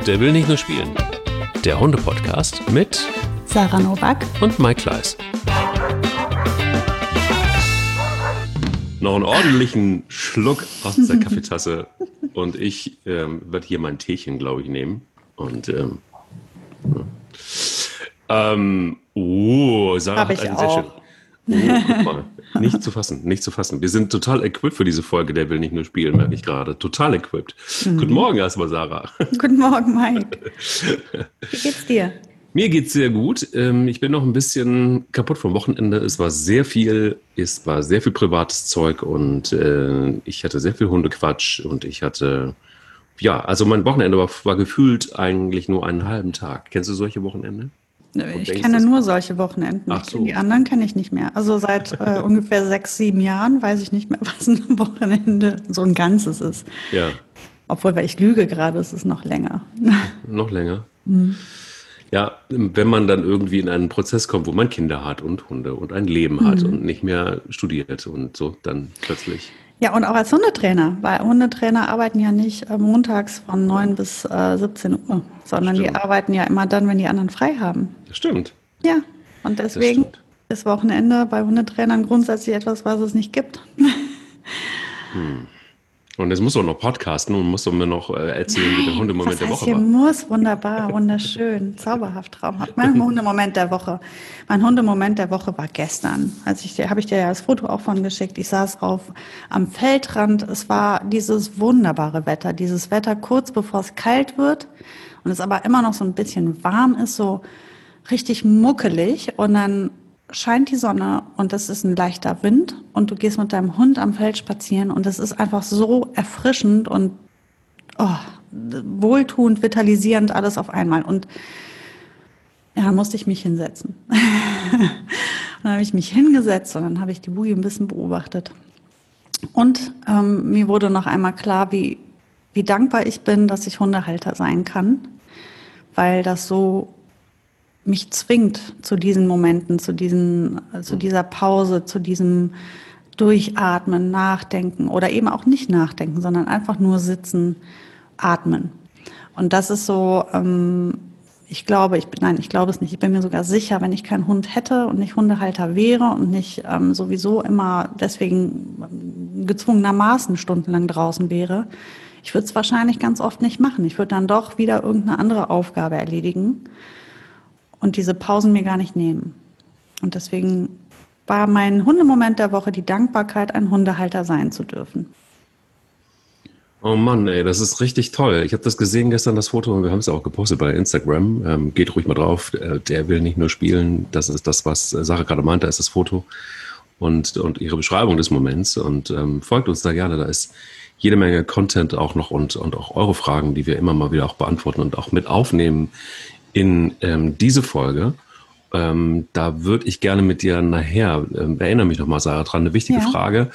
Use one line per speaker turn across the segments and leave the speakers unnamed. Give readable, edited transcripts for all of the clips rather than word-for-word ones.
Der will nicht nur spielen. Der Hunde-Podcast mit
Sarah Nowak
und Mike Kleiss. Noch einen ordentlichen Schluck aus der Kaffeetasse und ich werde hier mein Teechen, glaube ich, nehmen. Und Sarah
Hab
hat
ich
einen sehr schönen.
auch.
Guck mal, nicht zu fassen. Wir sind total equipped für diese Folge, der will nicht nur spielen, merke ich gerade. Total equipped. Guten Morgen erstmal, Sarah.
Guten Morgen, Mike. Wie geht's dir?
Mir geht's sehr gut. Ich bin noch ein bisschen kaputt vom Wochenende. Es war sehr viel privates Zeug und ich hatte sehr viel Hundequatsch und ich hatte, also mein Wochenende war gefühlt eigentlich nur einen halben Tag. Kennst du solche Wochenende?
Ich kenne nur solche Wochenenden.
Ach so.
Die anderen kenne ich nicht mehr. Also seit ungefähr 6, 7 Jahren weiß ich nicht mehr, was ein Wochenende so ein Ganzes ist.
Ja.
Obwohl, weil ich lüge gerade, es ist noch länger.
Noch länger? Ja, wenn man dann irgendwie in einen Prozess kommt, wo man Kinder hat und Hunde und ein Leben hat und nicht mehr studiert und so, dann plötzlich.
Ja, und auch als Hundetrainer, weil Hundetrainer arbeiten ja nicht montags von 9 bis 17 Uhr, sondern die arbeiten ja immer dann, wenn die anderen frei haben.
Das stimmt.
Ja, und deswegen ist Wochenende bei Hundetrainern grundsätzlich etwas, was es nicht gibt.
Und jetzt musst du auch noch podcasten und musst du mir noch erzählen, wie der Hundemoment der Woche war.
Muss, wunderbar, wunderschön, zauberhaft, traumhaft. Mein Hundemoment der Woche war gestern. Habe ich dir ja das Foto auch von geschickt. Ich saß am Feldrand. Es war dieses wunderbare Wetter, dieses Wetter kurz bevor es kalt wird und es aber immer noch so ein bisschen warm ist, so richtig muckelig, und dann scheint die Sonne und es ist ein leichter Wind und du gehst mit deinem Hund am Feld spazieren und es ist einfach so erfrischend und wohltuend, vitalisierend, alles auf einmal. Und ja, dann musste ich mich hinsetzen. Und dann habe ich mich hingesetzt und dann habe ich die Boogie ein bisschen beobachtet. Und mir wurde noch einmal klar, wie dankbar ich bin, dass ich Hundehalter sein kann, weil das so mich zwingt zu diesen Momenten, zu dieser Pause, zu diesem Durchatmen, Nachdenken oder eben auch nicht nachdenken, sondern einfach nur sitzen, atmen. Und das ist so, ich glaube es nicht. Ich bin mir sogar sicher, wenn ich keinen Hund hätte und nicht Hundehalter wäre und nicht sowieso immer deswegen gezwungenermaßen stundenlang draußen wäre, ich würde es wahrscheinlich ganz oft nicht machen. Ich würde dann doch wieder irgendeine andere Aufgabe erledigen und diese Pausen mir gar nicht nehmen. Und deswegen war mein Hundemoment der Woche die Dankbarkeit, ein Hundehalter sein zu dürfen.
Oh Mann, ey, das ist richtig toll. Ich habe das gesehen gestern, das Foto, und wir haben es auch gepostet bei Instagram. Geht ruhig mal drauf. Der will nicht nur spielen. Das ist das, was Sarah gerade meinte, ist das Foto und ihre Beschreibung des Moments. Und folgt uns da gerne. Da ist jede Menge Content auch noch und auch eure Fragen, die wir immer mal wieder auch beantworten und auch mit aufnehmen in diese Folge. Da würde ich gerne mit dir nachher, erinnere mich nochmal, Sarah, dran, eine wichtige Frage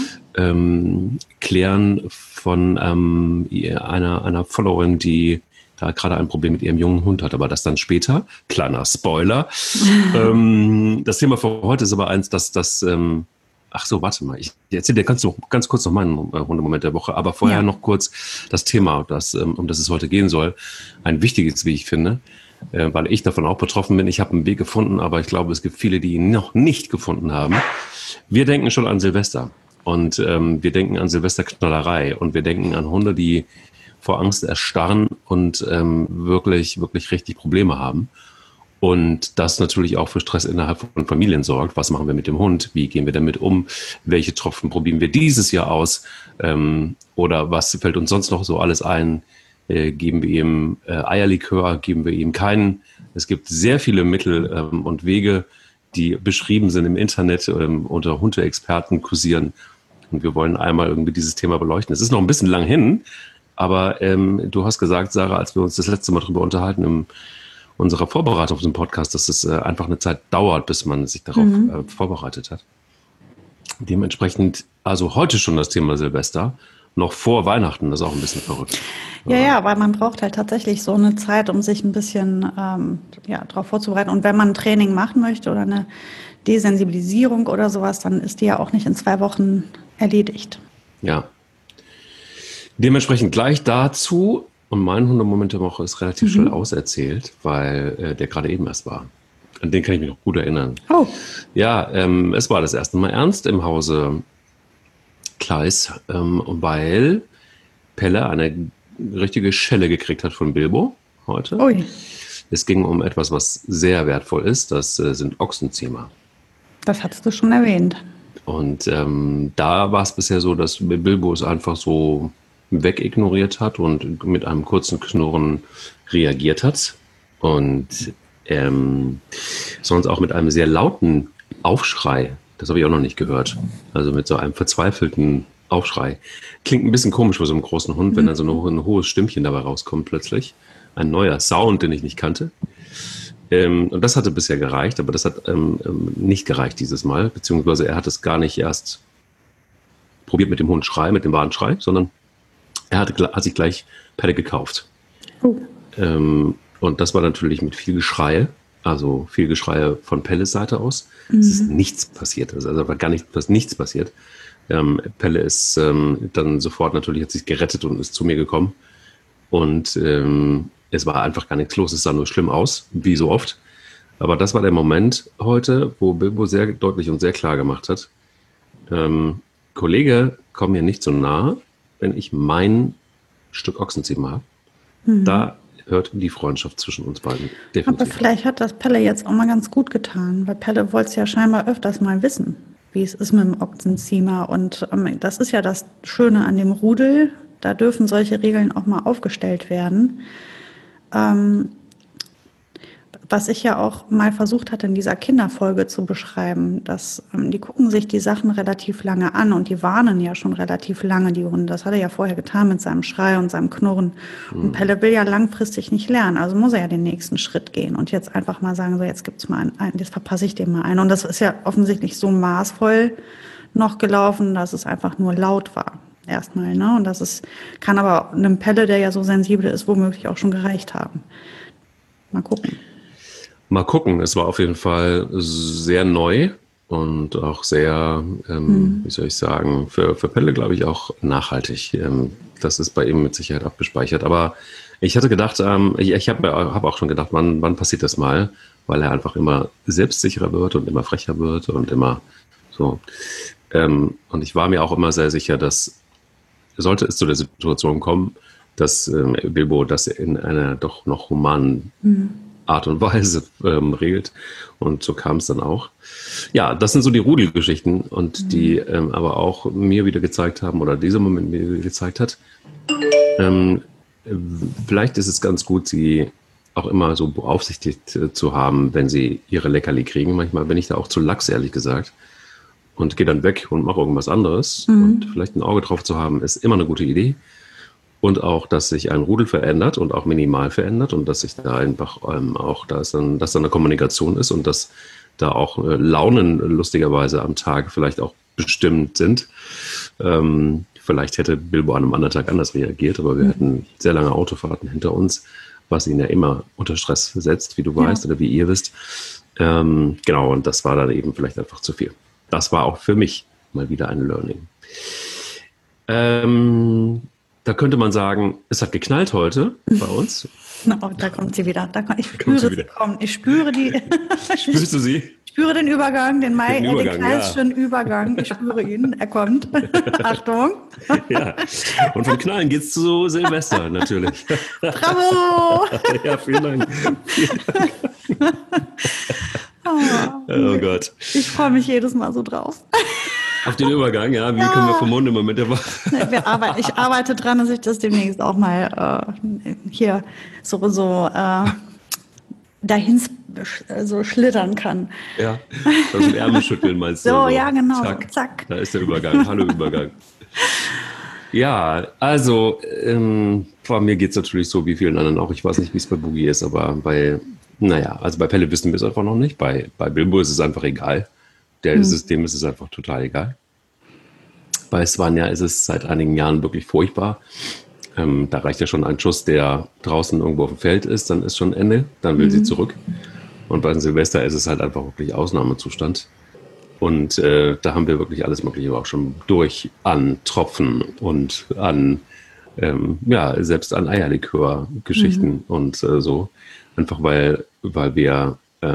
klären von einer Followerin, die da gerade ein Problem mit ihrem jungen Hund hat, aber das dann später. Kleiner Spoiler. Das Thema für heute ist aber eins, warte mal, ich erzähle dir ganz kurz noch meinen Hundemoment der Woche, aber vorher noch kurz das Thema, um das es heute gehen soll. Ein wichtiges, wie ich finde, weil ich davon auch betroffen bin. Ich habe einen Weg gefunden, aber ich glaube, es gibt viele, die ihn noch nicht gefunden haben. Wir denken schon an Silvester und wir denken an Silvesterknallerei und wir denken an Hunde, die vor Angst erstarren und wirklich, wirklich richtig Probleme haben. Und das natürlich auch für Stress innerhalb von Familien sorgt. Was machen wir mit dem Hund? Wie gehen wir damit um? Welche Tropfen probieren wir dieses Jahr aus? Oder was fällt uns sonst noch so alles ein? Geben wir ihm Eierlikör? Geben wir ihm keinen? Es gibt sehr viele Mittel und Wege, die beschrieben sind im Internet, unter Hundeexperten kursieren. Und wir wollen einmal irgendwie dieses Thema beleuchten. Es ist noch ein bisschen lang hin, aber du hast gesagt, Sarah, als wir uns das letzte Mal darüber unterhalten, unserer Vorbereitung auf den Podcast, dass es einfach eine Zeit dauert, bis man sich darauf vorbereitet hat. Dementsprechend, also heute schon das Thema Silvester, noch vor Weihnachten, das ist auch ein bisschen verrückt.
Ja, weil man braucht halt tatsächlich so eine Zeit, um sich ein bisschen darauf vorzubereiten. Und wenn man ein Training machen möchte oder eine Desensibilisierung oder sowas, dann ist die ja auch nicht in 2 Wochen erledigt.
Ja. Dementsprechend gleich dazu Und mein Hundemoment der Woche ist relativ schnell auserzählt, weil der gerade eben erst war. An den kann ich mich noch gut erinnern.
Oh.
Ja, es war das erste Mal ernst im Hause Kleis, weil Pelle eine richtige Schelle gekriegt hat von Bilbo heute.
Ui.
Es ging um etwas, was sehr wertvoll ist. Das sind Ochsenziemer.
Das hattest du schon erwähnt.
Und da war es bisher so, dass Bilbo es einfach so wegignoriert hat und mit einem kurzen Knurren reagiert hat. Und sonst auch mit einem sehr lauten Aufschrei. Das habe ich auch noch nicht gehört. Also mit so einem verzweifelten Aufschrei. Klingt ein bisschen komisch für so einen großen Hund, wenn dann so ein hohes Stimmchen dabei rauskommt plötzlich. Ein neuer Sound, den ich nicht kannte. Und das hatte bisher gereicht, aber das hat nicht gereicht dieses Mal. Beziehungsweise er hat es gar nicht erst probiert mit dem Hundschrei, mit dem Warnschrei, sondern er hat sich gleich Pelle gekauft.
Oh.
Und das war natürlich mit viel Geschrei, also viel Geschrei von Pelles Seite aus. Es ist nichts passiert, also war gar nichts passiert. Pelle ist dann sofort natürlich, hat sich gerettet und ist zu mir gekommen. Und es war einfach gar nichts los, es sah nur schlimm aus, wie so oft. Aber das war der Moment heute, wo Bilbo sehr deutlich und sehr klar gemacht hat, Kollege, komm mir nicht so nah, wenn ich mein Stück Ochsenziemer habe. Da hört die Freundschaft zwischen uns beiden definitiv.
Aber vielleicht hat das Pelle jetzt auch mal ganz gut getan, weil Pelle wollte es ja scheinbar öfters mal wissen, wie es ist mit dem Ochsenziemer. Und das ist ja das Schöne an dem Rudel, da dürfen solche Regeln auch mal aufgestellt werden. Was ich ja auch mal versucht hatte, in dieser Kinderfolge zu beschreiben, dass die gucken sich die Sachen relativ lange an und die warnen ja schon relativ lange, die Hunde. Das hat er ja vorher getan mit seinem Schrei und seinem Knurren. Und Pelle will ja langfristig nicht lernen, also muss er ja den nächsten Schritt gehen und jetzt einfach mal sagen, so jetzt gibt's mal einen, jetzt verpasse ich dem mal einen. Und das ist ja offensichtlich so maßvoll noch gelaufen, dass es einfach nur laut war. Erstmal, ne? Und kann aber einem Pelle, der ja so sensibel ist, womöglich auch schon gereicht haben. Mal gucken.
Mal gucken, es war auf jeden Fall sehr neu und auch sehr, wie soll ich sagen, für Pelle, glaube ich, auch nachhaltig. Das ist bei ihm mit Sicherheit abgespeichert. Aber ich hatte gedacht, ich habe auch schon gedacht, wann passiert das mal? Weil er einfach immer selbstsicherer wird und immer frecher wird und immer so. Und ich war mir auch immer sehr sicher, dass sollte es zu der Situation kommen, dass Bilbo das in einer doch noch humanen Art und Weise regelt. Und so kam es dann auch. Ja, das sind so die Rudelgeschichten und die aber auch mir wieder gezeigt haben, oder dieser Moment mir wieder gezeigt hat, vielleicht ist es ganz gut, sie auch immer so beaufsichtigt zu haben, wenn sie ihre Leckerli kriegen. Manchmal bin ich da auch zu lax, ehrlich gesagt. Und gehe dann weg und mache irgendwas anderes. Und vielleicht ein Auge drauf zu haben, ist immer eine gute Idee. Und auch, dass sich ein Rudel verändert und auch minimal verändert und dass sich da einfach auch, dass da eine Kommunikation ist und dass da auch Launen lustigerweise am Tag vielleicht auch bestimmt sind. Vielleicht hätte Bilbo an einem anderen Tag anders reagiert, aber wir hatten sehr lange Autofahrten hinter uns, was ihn ja immer unter Stress setzt, wie du weißt oder wie ihr wisst. Genau, und das war dann eben vielleicht einfach zu viel. Das war auch für mich mal wieder ein Learning. Da könnte man sagen, es hat geknallt heute bei uns.
Oh, da kommt sie wieder. Ich spüre sie kommen. Ich spüre die.
Spürst du sie?
Ich spüre den Übergang, den Knallschen Übergang. Ich spüre ihn. Er kommt. Achtung.
Ja. Und vom Knallen geht's zu Silvester natürlich.
Bravo!
Ja, vielen Dank. Oh Gott.
Ich freue mich jedes Mal so drauf.
Auf den Übergang, ja. Wie können wir vom Mund immer mit der
Ich arbeite dran, dass ich das demnächst auch mal hier so dahin so schlittern kann.
Ja, also Ärmel schütteln meinst du?
So, ja, genau.
Zack. Da ist der Übergang. Hallo Übergang. Ja, also bei mir geht es natürlich so wie vielen anderen auch. Ich weiß nicht, wie es bei Boogie ist, aber bei Pelle wissen wir es einfach noch nicht. Bei Bilbo ist es einfach egal. Dem ist es einfach total egal. Bei Svenja ist es seit einigen Jahren wirklich furchtbar. Da reicht ja schon ein Schuss, der draußen irgendwo auf dem Feld ist, dann ist schon Ende, dann will sie zurück. Und bei Silvester ist es halt einfach wirklich Ausnahmezustand. Und da haben wir wirklich alles Mögliche auch schon durch an Tropfen und an ja, selbst an Eierlikör-Geschichten und so. Einfach weil wir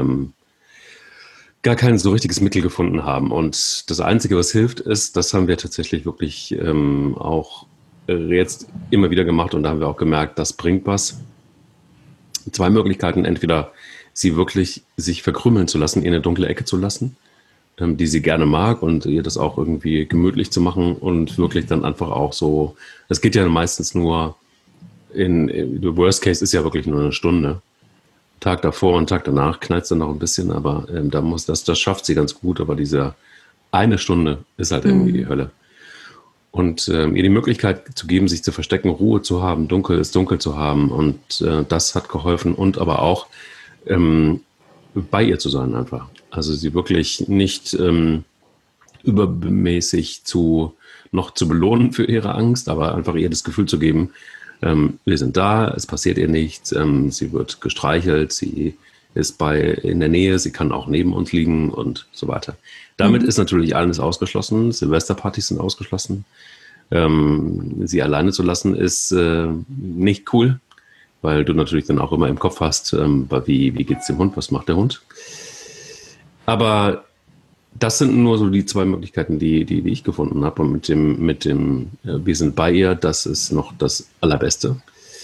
gar kein so richtiges Mittel gefunden haben. Und das Einzige, was hilft, ist, das haben wir tatsächlich wirklich auch jetzt immer wieder gemacht und da haben wir auch gemerkt, das bringt was. 2 Möglichkeiten, entweder sie wirklich sich verkrümeln zu lassen, in eine dunkle Ecke zu lassen, die sie gerne mag und ihr das auch irgendwie gemütlich zu machen und wirklich dann einfach auch so, das geht ja meistens nur der Worst Case ist ja wirklich nur eine Stunde. Tag davor und Tag danach knallt es dann noch ein bisschen, aber das schafft sie ganz gut, aber diese eine Stunde ist halt irgendwie die Hölle. Und ihr die Möglichkeit zu geben, sich zu verstecken, Ruhe zu haben, dunkel zu haben und das hat geholfen und aber auch bei ihr zu sein einfach. Also sie wirklich nicht übermäßig noch zu belohnen für ihre Angst, aber einfach ihr das Gefühl zu geben, wir sind da, es passiert ihr nichts, sie wird gestreichelt, sie ist in der Nähe, sie kann auch neben uns liegen und so weiter. Damit ist natürlich alles ausgeschlossen, Silvesterpartys sind ausgeschlossen. Sie alleine zu lassen ist nicht cool, weil du natürlich dann auch immer im Kopf hast, wie geht's dem Hund, was macht der Hund. Aber das sind nur so die 2 Möglichkeiten, die ich gefunden habe. Und mit dem wir sind bei ihr, das ist noch das Allerbeste.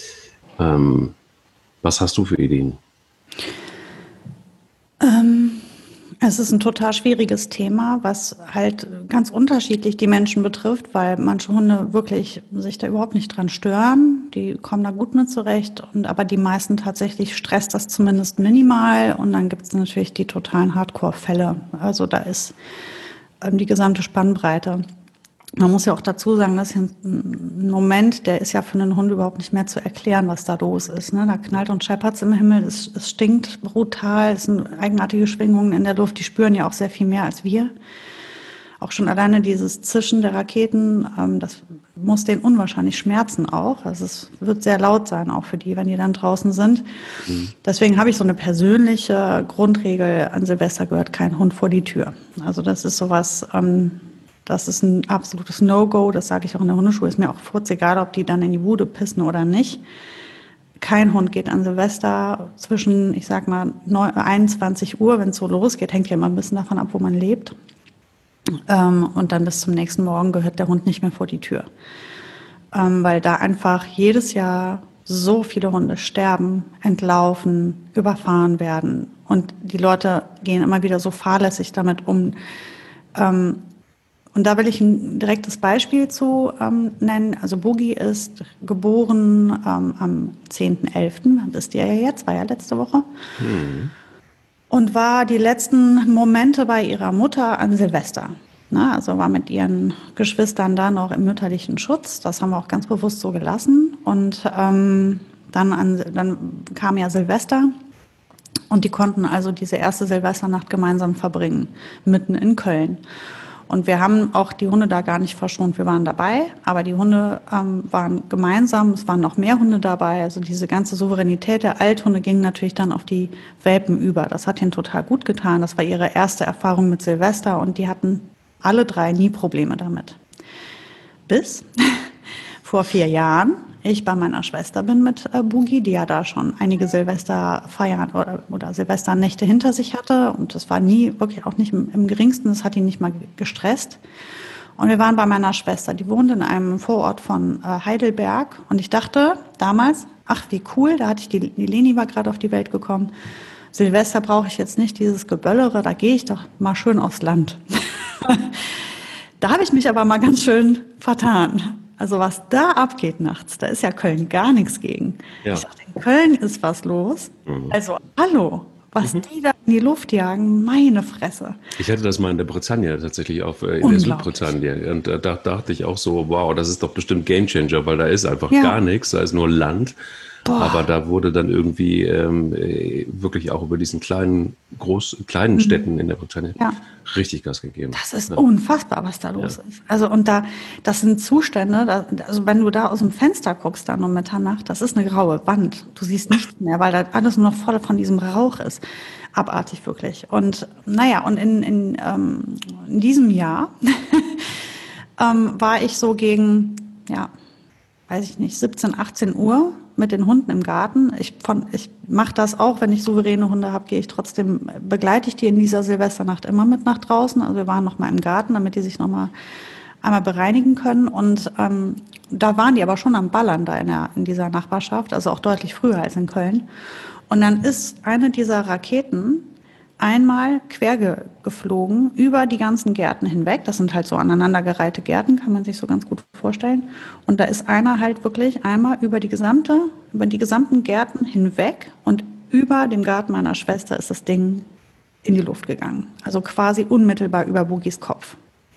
Was hast du für Ideen?
Es ist ein total schwieriges Thema, was halt ganz unterschiedlich die Menschen betrifft, weil manche Hunde wirklich sich da überhaupt nicht dran stören. Die kommen da gut mit zurecht, aber die meisten tatsächlich stresst das zumindest minimal. Und dann gibt es natürlich die totalen Hardcore-Fälle. Also da ist die gesamte Spannbreite. Man muss ja auch dazu sagen, dass hier ein Moment, der ist ja für einen Hund überhaupt nicht mehr zu erklären, was da los ist. Ne? Da knallt und scheppert's im Himmel, es stinkt brutal, es sind eigenartige Schwingungen in der Luft, die spüren ja auch sehr viel mehr als wir. Auch schon alleine dieses Zischen der Raketen, das muss denen unwahrscheinlich schmerzen auch. Also es wird sehr laut sein, auch für die, wenn die dann draußen sind. Deswegen habe ich so eine persönliche Grundregel, an Silvester gehört kein Hund vor die Tür. Also das ist sowas... Das ist ein absolutes No-Go, das sage ich auch in der Hundeschule. Ist mir auch egal, ob die dann in die Bude pissen oder nicht. Kein Hund geht an Silvester zwischen, ich sag mal, 21 Uhr, wenn es so losgeht, hängt ja immer ein bisschen davon ab, wo man lebt. Und dann bis zum nächsten Morgen gehört der Hund nicht mehr vor die Tür. Weil da einfach jedes Jahr so viele Hunde sterben, entlaufen, überfahren werden. Und die Leute gehen immer wieder so fahrlässig damit um. Und da will ich ein direktes Beispiel zu nennen. Also Boogie ist geboren am 10.11., wisst ihr ja jetzt, war ja letzte Woche. Und war die letzten Momente bei ihrer Mutter an Silvester. Na, also war mit ihren Geschwistern da noch im mütterlichen Schutz. Das haben wir auch ganz bewusst so gelassen. Und dann kam ja Silvester. Und die konnten also diese erste Silvesternacht gemeinsam verbringen, mitten in Köln. Und wir haben auch die Hunde da gar nicht verschont. Wir waren dabei, aber die Hunde waren gemeinsam. Es waren noch mehr Hunde dabei. Also diese ganze Souveränität der Althunde ging natürlich dann auf die Welpen über. Das hat ihnen total gut getan. Das war ihre erste Erfahrung mit Silvester und die hatten alle 3 nie Probleme damit. Bis vor 4 Jahren ich bei meiner Schwester bin mit Boogie, die ja da schon einige Silvesterfeiern oder Silvesternächte hinter sich hatte. Und das war nie, wirklich auch nicht im Geringsten, das hat ihn nicht mal gestresst. Und wir waren bei meiner Schwester, die wohnt in einem Vorort von Heidelberg. Und ich dachte damals, ach wie cool, da hatte ich die Leni war gerade auf die Welt gekommen. Silvester brauche ich jetzt nicht dieses Geböllere, da gehe ich doch mal schön aufs Land. Da habe ich mich aber mal ganz schön vertan. Also was da abgeht nachts, da ist ja Köln gar nichts gegen. Ja. Ich dachte, in Köln ist was los. Also hallo, was die da in die Luft jagen, meine Fresse.
Ich hatte das mal in der Bretagne tatsächlich, in der Südbretagne. Und da dachte ich auch so, wow, das ist doch bestimmt Gamechanger, weil da ist einfach gar nichts, da ist nur Land. Boah. Aber da wurde dann irgendwie wirklich auch über diesen kleinen Städten in der Bretagne richtig Gas gegeben.
Das ist unfassbar, was da los ist. Also das sind Zustände, also wenn du da aus dem Fenster guckst dann um Mitternacht, das ist eine graue Wand. Du siehst nichts mehr, weil da alles nur noch voll von diesem Rauch ist. Abartig wirklich. Und und in diesem Jahr war ich so gegen, weiß ich nicht, 17, 18 Uhr mit den Hunden im Garten. Ich mache das auch, wenn ich souveräne Hunde habe, begleite ich die in dieser Silvesternacht immer mit nach draußen. Also wir waren noch mal im Garten, damit die sich noch mal einmal bereinigen können. Und da waren die aber schon am Ballern da in dieser Nachbarschaft, also auch deutlich früher als in Köln. Und dann ist eine dieser Raketen einmal quer geflogen über die ganzen Gärten hinweg. Das sind halt so aneinandergereihte Gärten, kann man sich so ganz gut vorstellen. Und da ist einer halt wirklich einmal über die gesamten Gärten hinweg und über dem Garten meiner Schwester ist das Ding in die Luft gegangen. Also quasi unmittelbar über Bugis Kopf.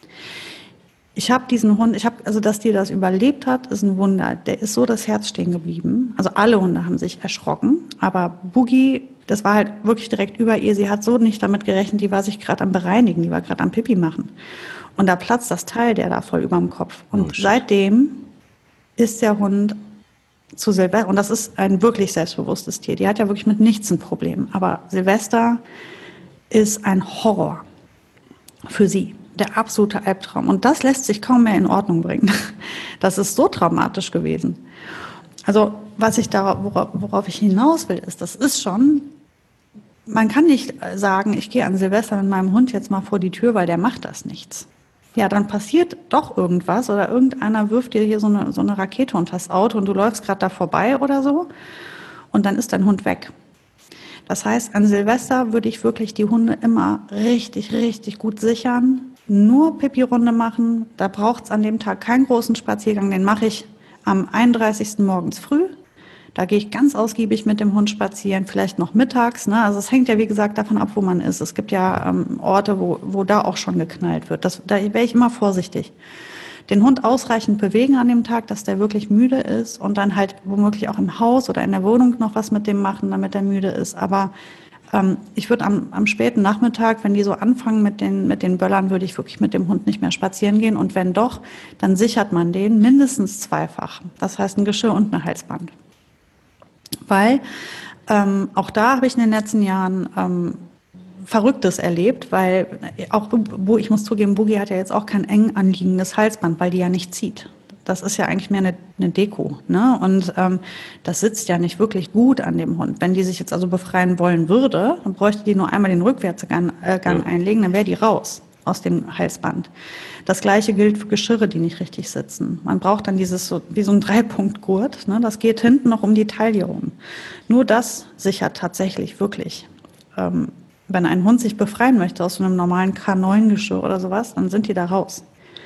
Ich habe diesen Hund, also dass die das überlebt hat, ist ein Wunder. Der ist so das Herz stehen geblieben. Also alle Hunde haben sich erschrocken, aber Bugi, das war halt wirklich direkt über ihr. Sie hat so nicht damit gerechnet, die war sich gerade am Bereinigen, die war gerade am Pipi machen. Und da platzt das Teil der da voll überm Kopf. Und seitdem ist der Hund zu Silvester, und das ist ein wirklich selbstbewusstes Tier. Die hat ja wirklich mit nichts ein Problem. Aber Silvester ist ein Horror für sie. Der absolute Albtraum. Und das lässt sich kaum mehr in Ordnung bringen. Das ist so traumatisch gewesen. Also, worauf ich hinaus will, ist, das ist schon, man kann nicht sagen, ich gehe an Silvester mit meinem Hund jetzt mal vor die Tür, weil der macht das nichts. Ja, dann passiert doch irgendwas oder irgendeiner wirft dir hier so eine Rakete unter das Auto und du läufst gerade da vorbei oder so und dann ist dein Hund weg. Das heißt, an Silvester würde ich wirklich die Hunde immer richtig, richtig gut sichern, nur Pipi-Runde machen. Da braucht es an dem Tag keinen großen Spaziergang, den mache ich am 31. morgens früh. Da gehe ich ganz ausgiebig mit dem Hund spazieren, vielleicht noch mittags. Ne? Also es hängt ja, wie gesagt, davon ab, wo man ist. Es gibt ja Orte, wo da auch schon geknallt wird. Da wäre ich immer vorsichtig. Den Hund ausreichend bewegen an dem Tag, dass der wirklich müde ist und dann halt womöglich auch im Haus oder in der Wohnung noch was mit dem machen, damit er müde ist. Aber ich würde am späten Nachmittag, wenn die so anfangen mit den Böllern, würde ich wirklich mit dem Hund nicht mehr spazieren gehen. Und wenn doch, dann sichert man den mindestens zweifach. Das heißt ein Geschirr und ein Halsband. Weil auch da habe ich in den letzten Jahren Verrücktes erlebt, weil auch, ich muss zugeben, Bugi hat ja jetzt auch kein eng anliegendes Halsband, weil die ja nicht zieht. Das ist ja eigentlich mehr eine Deko, ne? Und das sitzt ja nicht wirklich gut an dem Hund. Wenn die sich jetzt also befreien wollen würde, dann bräuchte die nur einmal den Rückwärtsgang einlegen, dann wäre die raus aus dem Halsband. Das Gleiche gilt für Geschirre, die nicht richtig sitzen. Man braucht dann dieses wie so ein Dreipunktgurt, ne? Das geht hinten noch um die Taille rum. Nur das sichert tatsächlich wirklich. Wenn ein Hund sich befreien möchte aus so einem normalen K9-Geschirr oder sowas, dann sind die da raus.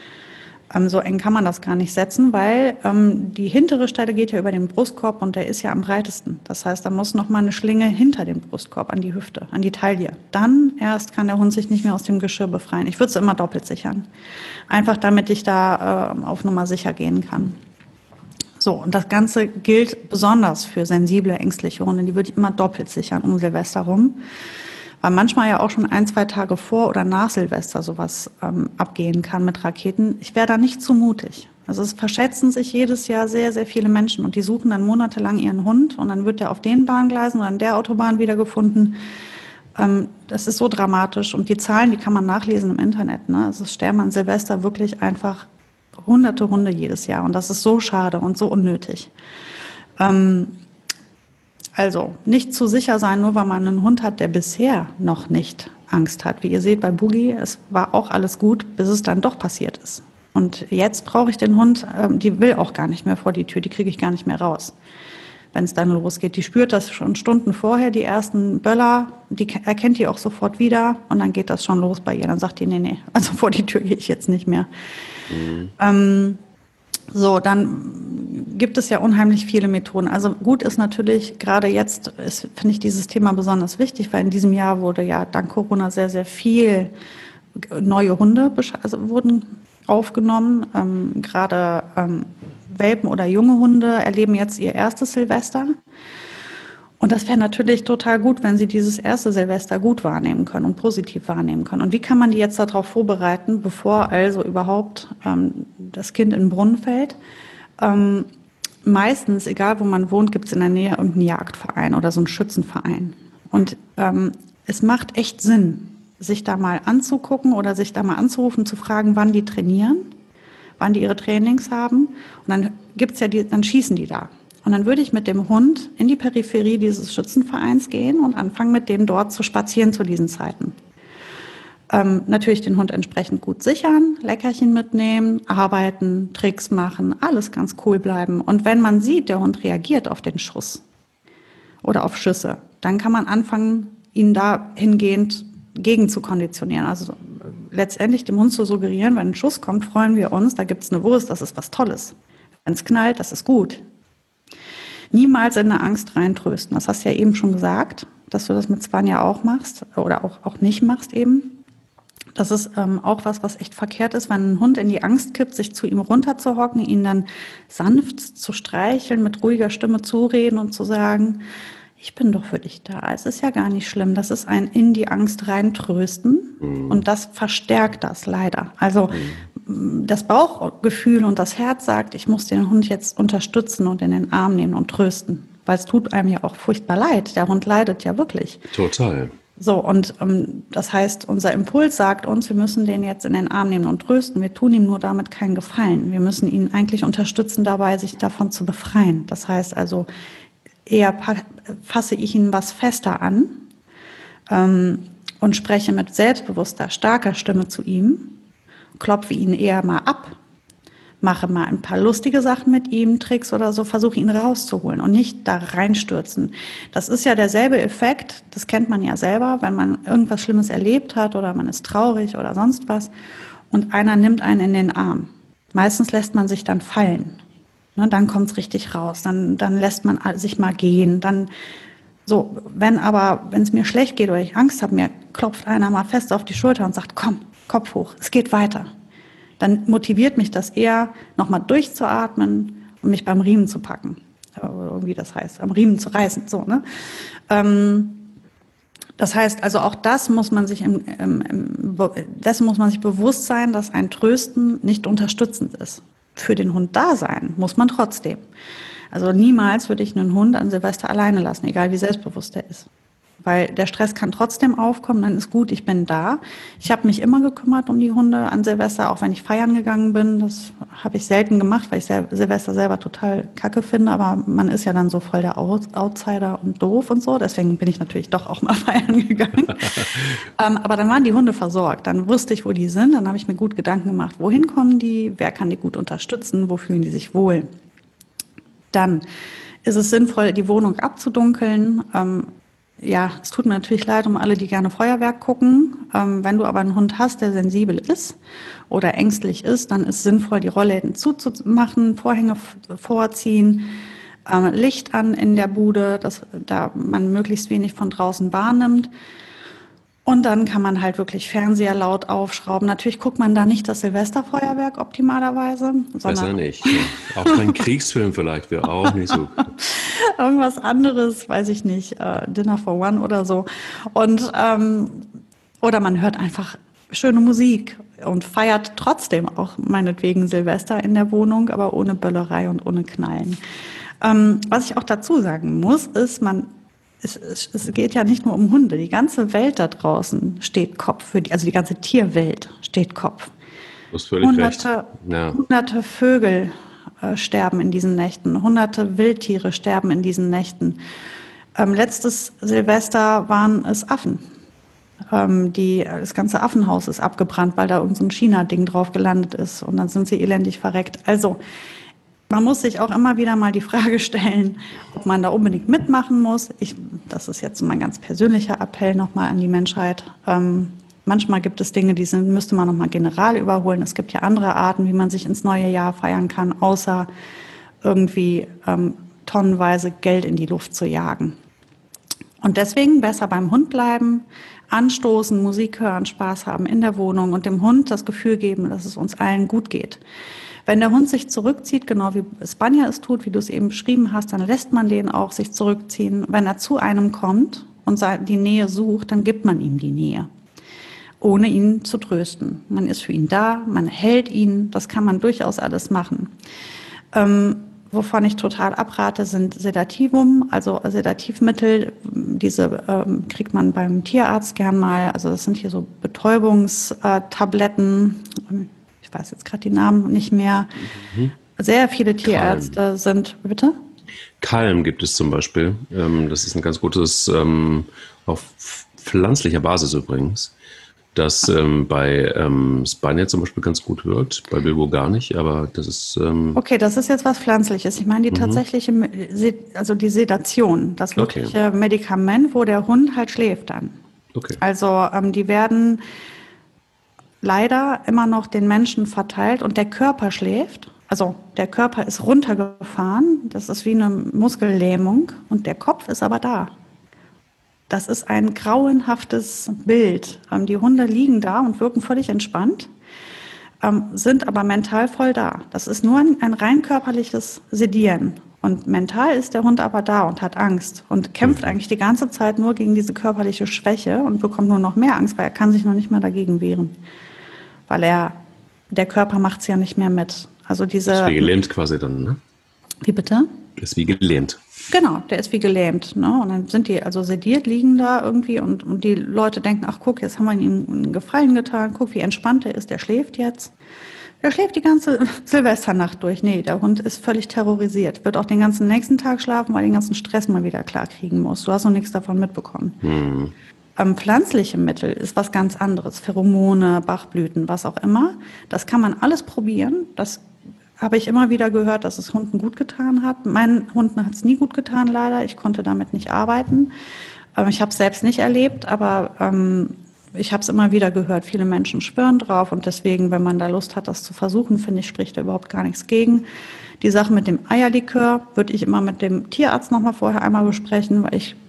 So eng kann man das gar nicht setzen, weil die hintere Stelle geht ja über den Brustkorb und der ist ja am breitesten. Das heißt, da muss noch mal eine Schlinge hinter dem Brustkorb an die Hüfte, an die Taille. Dann erst kann der Hund sich nicht mehr aus dem Geschirr befreien. Ich würde es immer doppelt sichern. Einfach damit ich da auf Nummer sicher gehen kann. So, und das Ganze gilt besonders für sensible, ängstliche Hunde. Die würde ich immer doppelt sichern um Silvester rum. Weil manchmal ja auch schon 1-2 Tage vor oder nach Silvester sowas abgehen kann mit Raketen. Ich wäre da nicht zu mutig. Also es verschätzen sich jedes Jahr sehr, sehr viele Menschen und die suchen dann monatelang ihren Hund und dann wird der auf den Bahngleisen oder an der Autobahn wiedergefunden. Das ist so dramatisch und die Zahlen, die kann man nachlesen im Internet. Ne? Also es sterben an Silvester wirklich einfach hunderte Hunde jedes Jahr und das ist so schade und so unnötig. Also nicht zu sicher sein, nur weil man einen Hund hat, der bisher noch nicht Angst hat. Wie ihr seht bei Bugi, es war auch alles gut, bis es dann doch passiert ist. Und jetzt brauche ich den Hund, die will auch gar nicht mehr vor die Tür, die kriege ich gar nicht mehr raus, wenn es dann losgeht. Die spürt das schon Stunden vorher, die ersten Böller, die erkennt die auch sofort wieder und dann geht das schon los bei ihr. Dann sagt die, nee, also vor die Tür gehe ich jetzt nicht mehr. So, dann gibt es ja unheimlich viele Methoden. Also gut ist natürlich, gerade jetzt finde ich dieses Thema besonders wichtig, weil in diesem Jahr wurde ja dank Corona sehr, sehr viel neue Hunde wurden aufgenommen. Gerade Welpen oder junge Hunde erleben jetzt ihr erstes Silvester. Und das wäre natürlich total gut, wenn sie dieses erste Silvester gut wahrnehmen können und positiv wahrnehmen können. Und wie kann man die jetzt darauf vorbereiten, bevor also überhaupt das Kind in den Brunnen fällt? Meistens, egal wo man wohnt, gibt es in der Nähe irgendeinen Jagdverein oder so einen Schützenverein. Und es macht echt Sinn, sich da mal anzugucken oder sich da mal anzurufen, zu fragen, wann die trainieren. wann die ihre Trainings haben. Und dann gibt's ja dann schießen die da. Und dann würde ich mit dem Hund in die Peripherie dieses Schützenvereins gehen und anfangen, mit denen dort zu spazieren zu diesen Zeiten. Natürlich den Hund entsprechend gut sichern, Leckerchen mitnehmen, arbeiten, Tricks machen, alles ganz cool bleiben. Und wenn man sieht, der Hund reagiert auf den Schuss oder auf Schüsse, dann kann man anfangen, ihn dahingehend gegen zu konditionieren. Also letztendlich dem Hund zu suggerieren, wenn ein Schuss kommt, freuen wir uns, da gibt's eine Wurst, das ist was Tolles. Wenn es knallt, das ist gut. Niemals in eine Angst reintrösten. Das hast du ja eben schon gesagt, dass du das mit Spanja auch machst oder auch nicht machst eben. Das ist auch was echt verkehrt ist, wenn ein Hund in die Angst kippt, sich zu ihm runterzuhocken, ihn dann sanft zu streicheln, mit ruhiger Stimme zureden und zu sagen, ich bin doch für dich da. Es ist ja gar nicht schlimm. Das ist ein in die Angst reintrösten und das verstärkt das leider. Also das Bauchgefühl und das Herz sagt, ich muss den Hund jetzt unterstützen und in den Arm nehmen und trösten, weil es tut einem ja auch furchtbar leid. Der Hund leidet ja wirklich.
Total.
So, und das heißt, unser Impuls sagt uns, wir müssen den jetzt in den Arm nehmen und trösten. Wir tun ihm nur damit keinen Gefallen. Wir müssen ihn eigentlich unterstützen dabei, sich davon zu befreien. Das heißt also, eher fasse ich ihn was fester an und spreche mit selbstbewusster, starker Stimme zu ihm, klopfe ihn eher mal ab, mache mal ein paar lustige Sachen mit ihm, Tricks oder so, versuche ihn rauszuholen und nicht da reinstürzen. Das ist ja derselbe Effekt, das kennt man ja selber, wenn man irgendwas Schlimmes erlebt hat oder man ist traurig oder sonst was und einer nimmt einen in den Arm. Meistens lässt man sich dann fallen. Ne, dann kommt's richtig raus, dann lässt man sich mal gehen. Dann so, wenn es mir schlecht geht oder ich Angst habe, mir klopft einer mal fest auf die Schulter und sagt, komm, Kopf hoch, es geht weiter. Dann motiviert mich das eher, nochmal durchzuatmen und mich beim Riemen zu packen. Oder wie das heißt, am Riemen zu reißen. So, ne? Das heißt, also auch das muss man sich dessen muss man sich bewusst sein, dass ein Trösten nicht unterstützend ist. Für den Hund da sein muss man trotzdem. Also niemals würde ich einen Hund an Silvester alleine lassen, egal wie selbstbewusst er ist. Weil der Stress kann trotzdem aufkommen, dann ist gut, ich bin da. Ich habe mich immer gekümmert um die Hunde an Silvester, auch wenn ich feiern gegangen bin. Das habe ich selten gemacht, weil ich Silvester selber total kacke finde. Aber man ist ja dann so voll der Outsider und doof und so. Deswegen bin ich natürlich doch auch mal feiern gegangen. Aber dann waren die Hunde versorgt. Dann wusste ich, wo die sind. Dann habe ich mir gut Gedanken gemacht, wohin kommen die, wer kann die gut unterstützen, wo fühlen die sich wohl. Dann ist es sinnvoll, die Wohnung abzudunkeln. Ja, es tut mir natürlich leid um alle, die gerne Feuerwerk gucken. Wenn du aber einen Hund hast, der sensibel ist oder ängstlich ist, dann ist sinnvoll, die Rollläden zuzumachen, Vorhänge vorziehen, Licht an in der Bude, dass da man möglichst wenig von draußen wahrnimmt. Und dann kann man halt wirklich Fernseher laut aufschrauben. Natürlich guckt man da nicht das Silvesterfeuerwerk optimalerweise.
Besser nicht. Ja. Auch kein Kriegsfilm vielleicht wäre auch nicht so.
Irgendwas anderes, weiß ich nicht, Dinner for One oder so. Und oder man hört einfach schöne Musik und feiert trotzdem auch meinetwegen Silvester in der Wohnung, aber ohne Böllerei und ohne Knallen. Was ich auch dazu sagen muss, ist, es geht ja nicht nur um Hunde. Die ganze Welt da draußen steht Kopf für also die ganze Tierwelt steht Kopf.
Du hast völlig recht. Ja.
Hunderte Vögel sterben in diesen Nächten. Hunderte Wildtiere sterben in diesen Nächten. Letztes Silvester waren es Affen. Das ganze Affenhaus ist abgebrannt, weil da irgend so ein China-Ding drauf gelandet ist. Und dann sind sie elendig verreckt. Also man muss sich auch immer wieder mal die Frage stellen, ob man da unbedingt mitmachen muss. Das ist jetzt mein ganz persönlicher Appell nochmal an die Menschheit. Manchmal gibt es Dinge, müsste man nochmal general überholen. Es gibt ja andere Arten, wie man sich ins neue Jahr feiern kann, außer irgendwie tonnenweise Geld in die Luft zu jagen. Und deswegen besser beim Hund bleiben, anstoßen, Musik hören, Spaß haben in der Wohnung und dem Hund das Gefühl geben, dass es uns allen gut geht. Wenn der Hund sich zurückzieht, genau wie Spanja es tut, wie du es eben beschrieben hast, dann lässt man den auch sich zurückziehen. Wenn er zu einem kommt und die Nähe sucht, dann gibt man ihm die Nähe, ohne ihn zu trösten. Man ist für ihn da, man hält ihn, das kann man durchaus alles machen. Wovon ich total abrate, sind Sedativum, also Sedativmittel. Diese kriegt man beim Tierarzt gern mal. Also das sind hier so Betäubungstabletten. Ich ich weiß jetzt gerade die Namen nicht mehr. Sehr viele Tierärzte sind, bitte?
Kalm gibt es zum Beispiel. Das ist ein ganz gutes, auf pflanzlicher Basis übrigens, das bei Spanier zum Beispiel ganz gut wirkt, bei Bilbo gar nicht, aber das ist...
Okay, das ist jetzt was Pflanzliches. Ich meine die tatsächliche, also die Sedation, das wirkliche Medikament, wo der Hund halt schläft dann.
Okay.
Also die werden leider immer noch den Menschen verteilt und der Körper schläft. Also der Körper ist runtergefahren, das ist wie eine Muskellähmung und der Kopf ist aber da. Das ist ein grauenhaftes Bild. Die Hunde liegen da und wirken völlig entspannt, sind aber mental voll da. Das ist nur ein rein körperliches Sedieren. Und mental ist der Hund aber da und hat Angst und kämpft eigentlich die ganze Zeit nur gegen diese körperliche Schwäche und bekommt nur noch mehr Angst, weil er kann sich noch nicht mal dagegen wehren. Weil der Körper macht es ja nicht mehr mit. Also diese...
Ist wie gelähmt quasi dann, ne?
Wie bitte?
Ist wie gelähmt.
Genau, der ist wie gelähmt. Ne? Und dann sind die also sediert, liegen da irgendwie und die Leute denken, ach guck, jetzt haben wir ihm einen Gefallen getan, guck, wie entspannt er ist, der schläft jetzt. Der schläft die ganze Silvesternacht durch. Nee, der Hund ist völlig terrorisiert. Wird auch den ganzen nächsten Tag schlafen, weil den ganzen Stress mal wieder klar kriegen muss. Du hast noch nichts davon mitbekommen. Pflanzliche Mittel ist was ganz anderes. Pheromone, Bachblüten, was auch immer. Das kann man alles probieren. Das habe ich immer wieder gehört, dass es Hunden gut getan hat. Meinen Hunden hat es nie gut getan, leider. Ich konnte damit nicht arbeiten. Ich habe es selbst nicht erlebt, aber ich habe es immer wieder gehört. Viele Menschen schwören drauf und deswegen, wenn man da Lust hat, das zu versuchen, finde ich, spricht da überhaupt gar nichts gegen. Die Sache mit dem Eierlikör würde ich immer mit dem Tierarzt nochmal vorher einmal besprechen, weil ich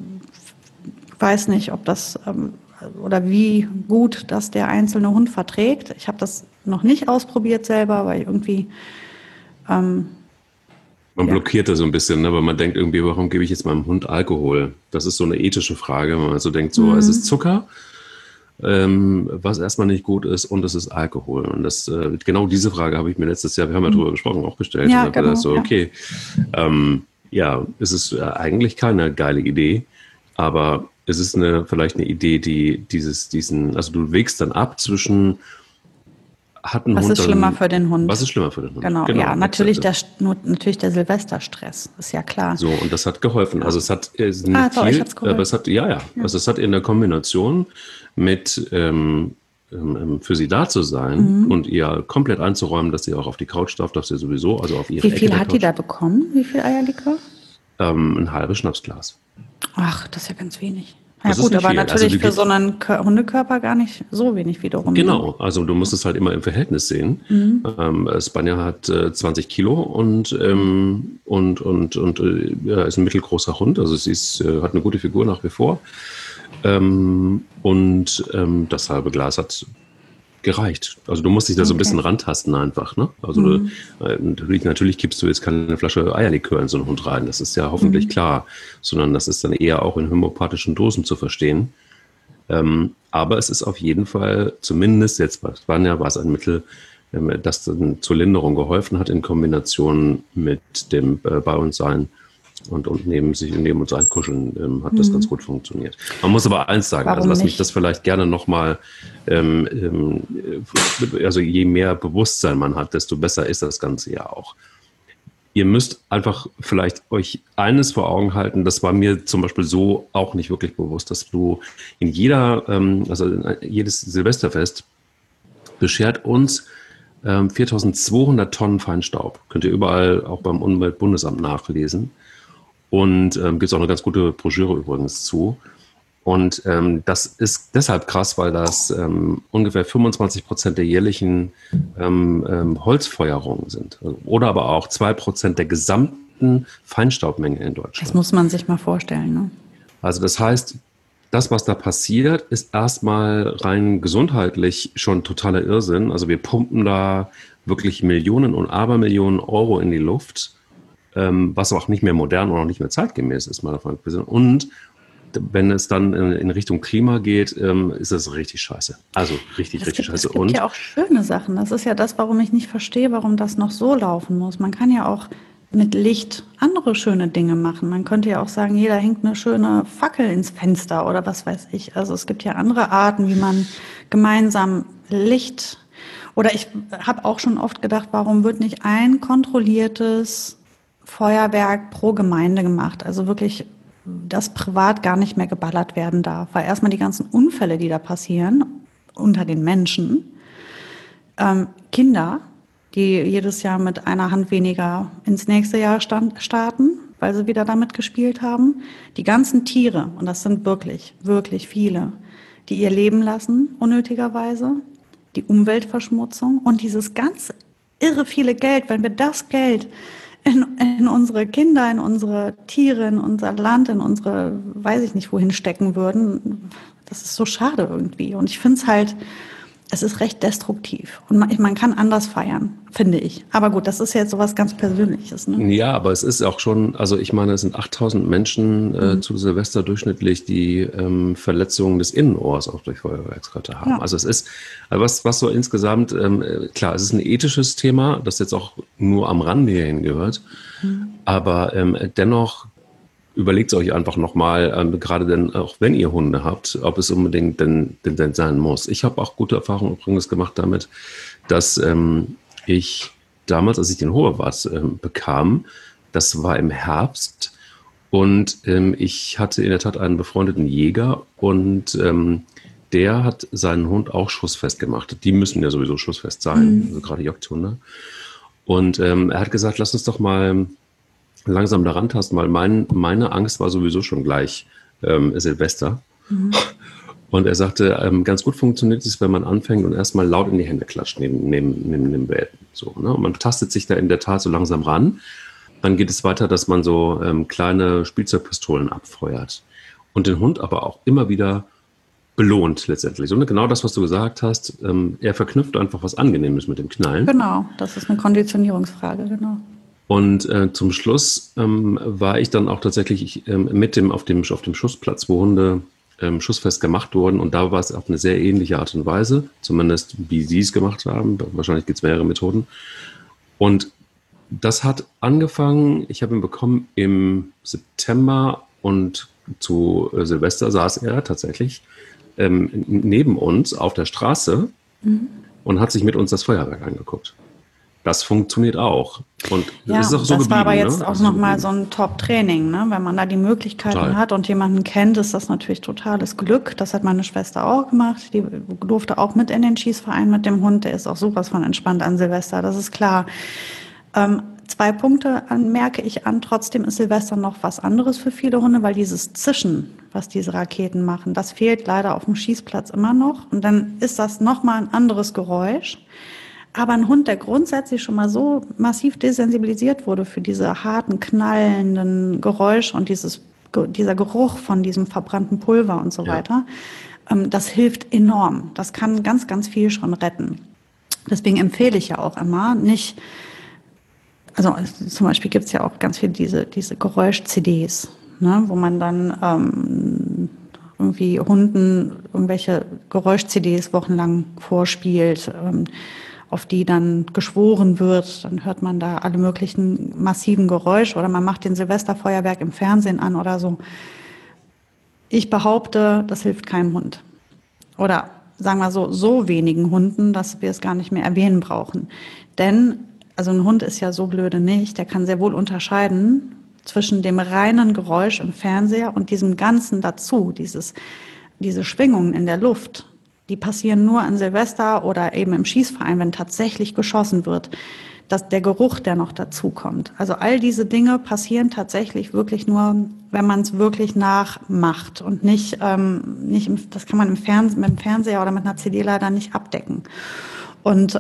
weiß nicht, ob das oder wie gut das der einzelne Hund verträgt. Ich habe das noch nicht ausprobiert selber, weil irgendwie...
man blockiert da so ein bisschen, ne? Weil man denkt irgendwie, warum gebe ich jetzt meinem Hund Alkohol? Das ist so eine ethische Frage, wenn man so denkt, so, es ist Zucker, was erstmal nicht gut ist, und es ist Alkohol. Und das genau diese Frage habe ich mir letztes Jahr, wir haben ja drüber gesprochen, auch gestellt.
Ja,
und habe
genau,
gedacht, so, okay, es ist eigentlich keine geile Idee, aber es ist vielleicht eine Idee, die also du wägst dann ab zwischen
was ist schlimmer für den Hund?
Was ist schlimmer für den Hund?
Genau, ja, natürlich der Silvesterstress, ist ja klar.
So, und das hat geholfen. Also es hat
ich hab's geholfen.
aber es hat, also es hat in der Kombination mit für sie da zu sein und ihr komplett einzuräumen, dass sie auch auf die Couch darf sie sowieso, also auf ihre
Wie viel hat die da bekommen? Wie viel Eierlikör?
Ein halbes Schnapsglas.
Ach, das ist ja ganz wenig. Ja gut, aber natürlich für so einen Hundekörper gar nicht so wenig wiederum.
Genau, also du musst es halt immer im Verhältnis sehen. Spanier hat 20 Kilo und ist ein mittelgroßer Hund, also sie hat eine gute Figur nach wie vor. Das halbe Glas hat gereicht. Also du musst dich da so ein bisschen rantasten einfach. Ne? Also natürlich kippst du jetzt keine Flasche Eierlikör in so einen Hund rein. Das ist ja hoffentlich klar. Sondern das ist dann eher auch in homöopathischen Dosen zu verstehen. Aber es ist auf jeden Fall, zumindest jetzt bei Spanier, war es ein Mittel, das dann zur Linderung geholfen hat in Kombination mit dem bei uns sein und neben uns einkuscheln, hat das ganz gut funktioniert. Man muss aber eins sagen, also lass mich das vielleicht gerne nochmal, also je mehr Bewusstsein man hat, desto besser ist das Ganze ja auch. Ihr müsst einfach vielleicht euch eines vor Augen halten, das war mir zum Beispiel so auch nicht wirklich bewusst, dass du in jedes Silvesterfest beschert uns 4.200 Tonnen Feinstaub. Könnt ihr überall auch beim Umweltbundesamt nachlesen. Und gibt es auch eine ganz gute Broschüre übrigens zu. Und das ist deshalb krass, weil das ungefähr 25% der jährlichen Holzfeuerungen sind. Oder aber auch 2% der gesamten Feinstaubmenge in Deutschland.
Das muss man sich mal vorstellen. Ne?
Also das heißt, das, was da passiert, ist erstmal rein gesundheitlich schon totaler Irrsinn. Also wir pumpen da wirklich Millionen und Abermillionen Euro in die Luft, was auch nicht mehr modern und auch nicht mehr zeitgemäß ist, mal davon abgesehen. Und wenn es dann in Richtung Klima geht, ist das richtig scheiße. Also richtig scheiße.
Es gibt ja auch schöne Sachen. Das ist ja das, warum ich nicht verstehe, warum das noch so laufen muss. Man kann ja auch mit Licht andere schöne Dinge machen. Man könnte ja auch sagen, jeder hängt eine schöne Fackel ins Fenster oder was weiß ich. Also es gibt ja andere Arten, wie man gemeinsam Licht Oder ich habe auch schon oft gedacht, warum wird nicht ein kontrolliertes Feuerwerk pro Gemeinde gemacht? Also wirklich, dass privat gar nicht mehr geballert werden darf. Weil erstmal die ganzen Unfälle, die da passieren, unter den Menschen, Kinder, die jedes Jahr mit einer Hand weniger ins nächste Jahr starten, weil sie wieder damit gespielt haben. Die ganzen Tiere, und das sind wirklich, wirklich viele, die ihr Leben lassen, unnötigerweise. Die Umweltverschmutzung und dieses ganz irre viele Geld, wenn wir das Geld in unsere Kinder, in unsere Tiere, in unser Land, in unsere, weiß ich nicht wohin stecken würden, das ist so schade irgendwie. Und ich finde es halt, es ist recht destruktiv. Und man kann anders feiern, finde ich. Aber gut, das ist jetzt sowas ganz Persönliches. Ne?
Ja, aber es ist auch schon, also ich meine, es sind 8000 Menschen zu Silvester durchschnittlich, die Verletzungen des Innenohrs auch durch Feuerwerkskörper haben. Ja. Also es ist, was so insgesamt, klar, es ist ein ethisches Thema, das jetzt auch nur am Rande hierhin gehört. Aber dennoch überlegt es euch einfach nochmal, gerade denn auch wenn ihr Hunde habt, ob es unbedingt denn sein muss. Ich habe auch gute Erfahrungen übrigens gemacht damit, dass ich damals, als ich den Hoverwart bekam, das war im Herbst und ich hatte in der Tat einen befreundeten Jäger und der hat seinen Hund auch schussfest gemacht. Die müssen ja sowieso schussfest sein, also gerade Jagdhunde. Und er hat gesagt, lass uns doch mal langsam daran tasten, weil meine Angst war sowieso schon gleich Silvester. Und er sagte, ganz gut funktioniert es, wenn man anfängt und erstmal laut in die Hände klatscht neben dem Bett. So, ne? Und man tastet sich da in der Tat so langsam ran. Dann geht es weiter, dass man so kleine Spielzeugpistolen abfeuert. Und den Hund aber auch immer wieder belohnt letztendlich. So, ne? Genau das, was du gesagt hast. Er verknüpft einfach was Angenehmes mit dem Knallen.
Genau, das ist eine Konditionierungsfrage, genau.
Und zum Schluss war ich dann auch tatsächlich auf dem Schussplatz, wo Hunde schussfest gemacht wurden. Und da war es auf eine sehr ähnliche Art und Weise, zumindest wie sie es gemacht haben. Wahrscheinlich gibt es mehrere Methoden. Und das hat angefangen, ich habe ihn bekommen im September und zu Silvester saß er tatsächlich neben uns auf der Straße und hat sich mit uns das Feuerwerk angeguckt. Das funktioniert auch. Und
ja,
ist auch so
das
geblieben,
war aber jetzt
ne?
auch nochmal so ein Top-Training. Ne? Wenn man da die Möglichkeiten hat und jemanden kennt, ist das natürlich totales Glück. Das hat meine Schwester auch gemacht. Die durfte auch mit in den Schießverein mit dem Hund. Der ist auch sowas von entspannt an Silvester, das ist klar. 2 Punkte merke ich an. Trotzdem ist Silvester noch was anderes für viele Hunde, weil dieses Zischen, was diese Raketen machen, das fehlt leider auf dem Schießplatz immer noch. Und dann ist das nochmal ein anderes Geräusch. Aber ein Hund, der grundsätzlich schon mal so massiv desensibilisiert wurde für diese harten, knallenden Geräusche und dieser Geruch von diesem verbrannten Pulver und so weiter, das hilft enorm. Das kann ganz, ganz viel schon retten. Deswegen empfehle ich ja auch immer nicht, also zum Beispiel gibt es ja auch ganz viel diese Geräusch-CDs, ne, wo man dann irgendwie Hunden irgendwelche Geräusch-CDs wochenlang vorspielt, auf die dann geschworen wird, dann hört man da alle möglichen massiven Geräusche oder man macht den Silvesterfeuerwerk im Fernsehen an oder so. Ich behaupte, das hilft keinem Hund. Oder sagen wir so wenigen Hunden, dass wir es gar nicht mehr erwähnen brauchen. Denn, also ein Hund ist ja so blöde nicht, der kann sehr wohl unterscheiden zwischen dem reinen Geräusch im Fernseher und diesem Ganzen dazu, diese Schwingungen in der Luft. Die passieren nur an Silvester oder eben im Schießverein, wenn tatsächlich geschossen wird. Der Geruch, der noch dazu kommt. Also all diese Dinge passieren tatsächlich wirklich nur, wenn man es wirklich nachmacht und nicht, das kann man mit dem Fernseher oder mit einer CD leider nicht abdecken. Und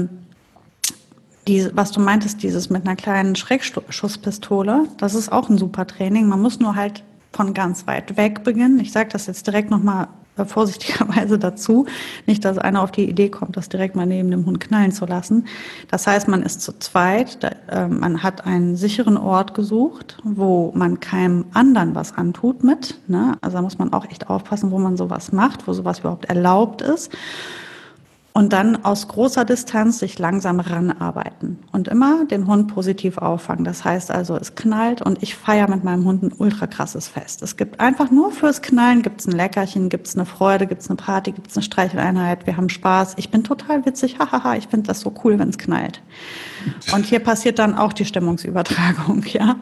was du meintest, dieses mit einer kleinen Schreckschusspistole, das ist auch ein super Training. Man muss nur halt von ganz weit weg beginnen. Ich sage das jetzt direkt nochmal vorsichtigerweise dazu. Nicht, dass einer auf die Idee kommt, das direkt mal neben dem Hund knallen zu lassen. Das heißt, man ist zu zweit, man hat einen sicheren Ort gesucht, wo man keinem anderen was antut mit. Ne? Also da muss man auch echt aufpassen, wo man sowas macht, wo sowas überhaupt erlaubt ist. Und dann aus großer Distanz sich langsam ranarbeiten und immer den Hund positiv auffangen. Das heißt also, es knallt und ich feiere mit meinem Hund ein ultra krasses Fest. Es gibt einfach nur fürs Knallen, gibt's ein Leckerchen, gibt's eine Freude, gibt's eine Party, gibt's eine Streicheleinheit, wir haben Spaß. Ich bin total witzig, hahaha, ich finde das so cool, wenn es knallt. Und hier passiert dann auch die Stimmungsübertragung, ja.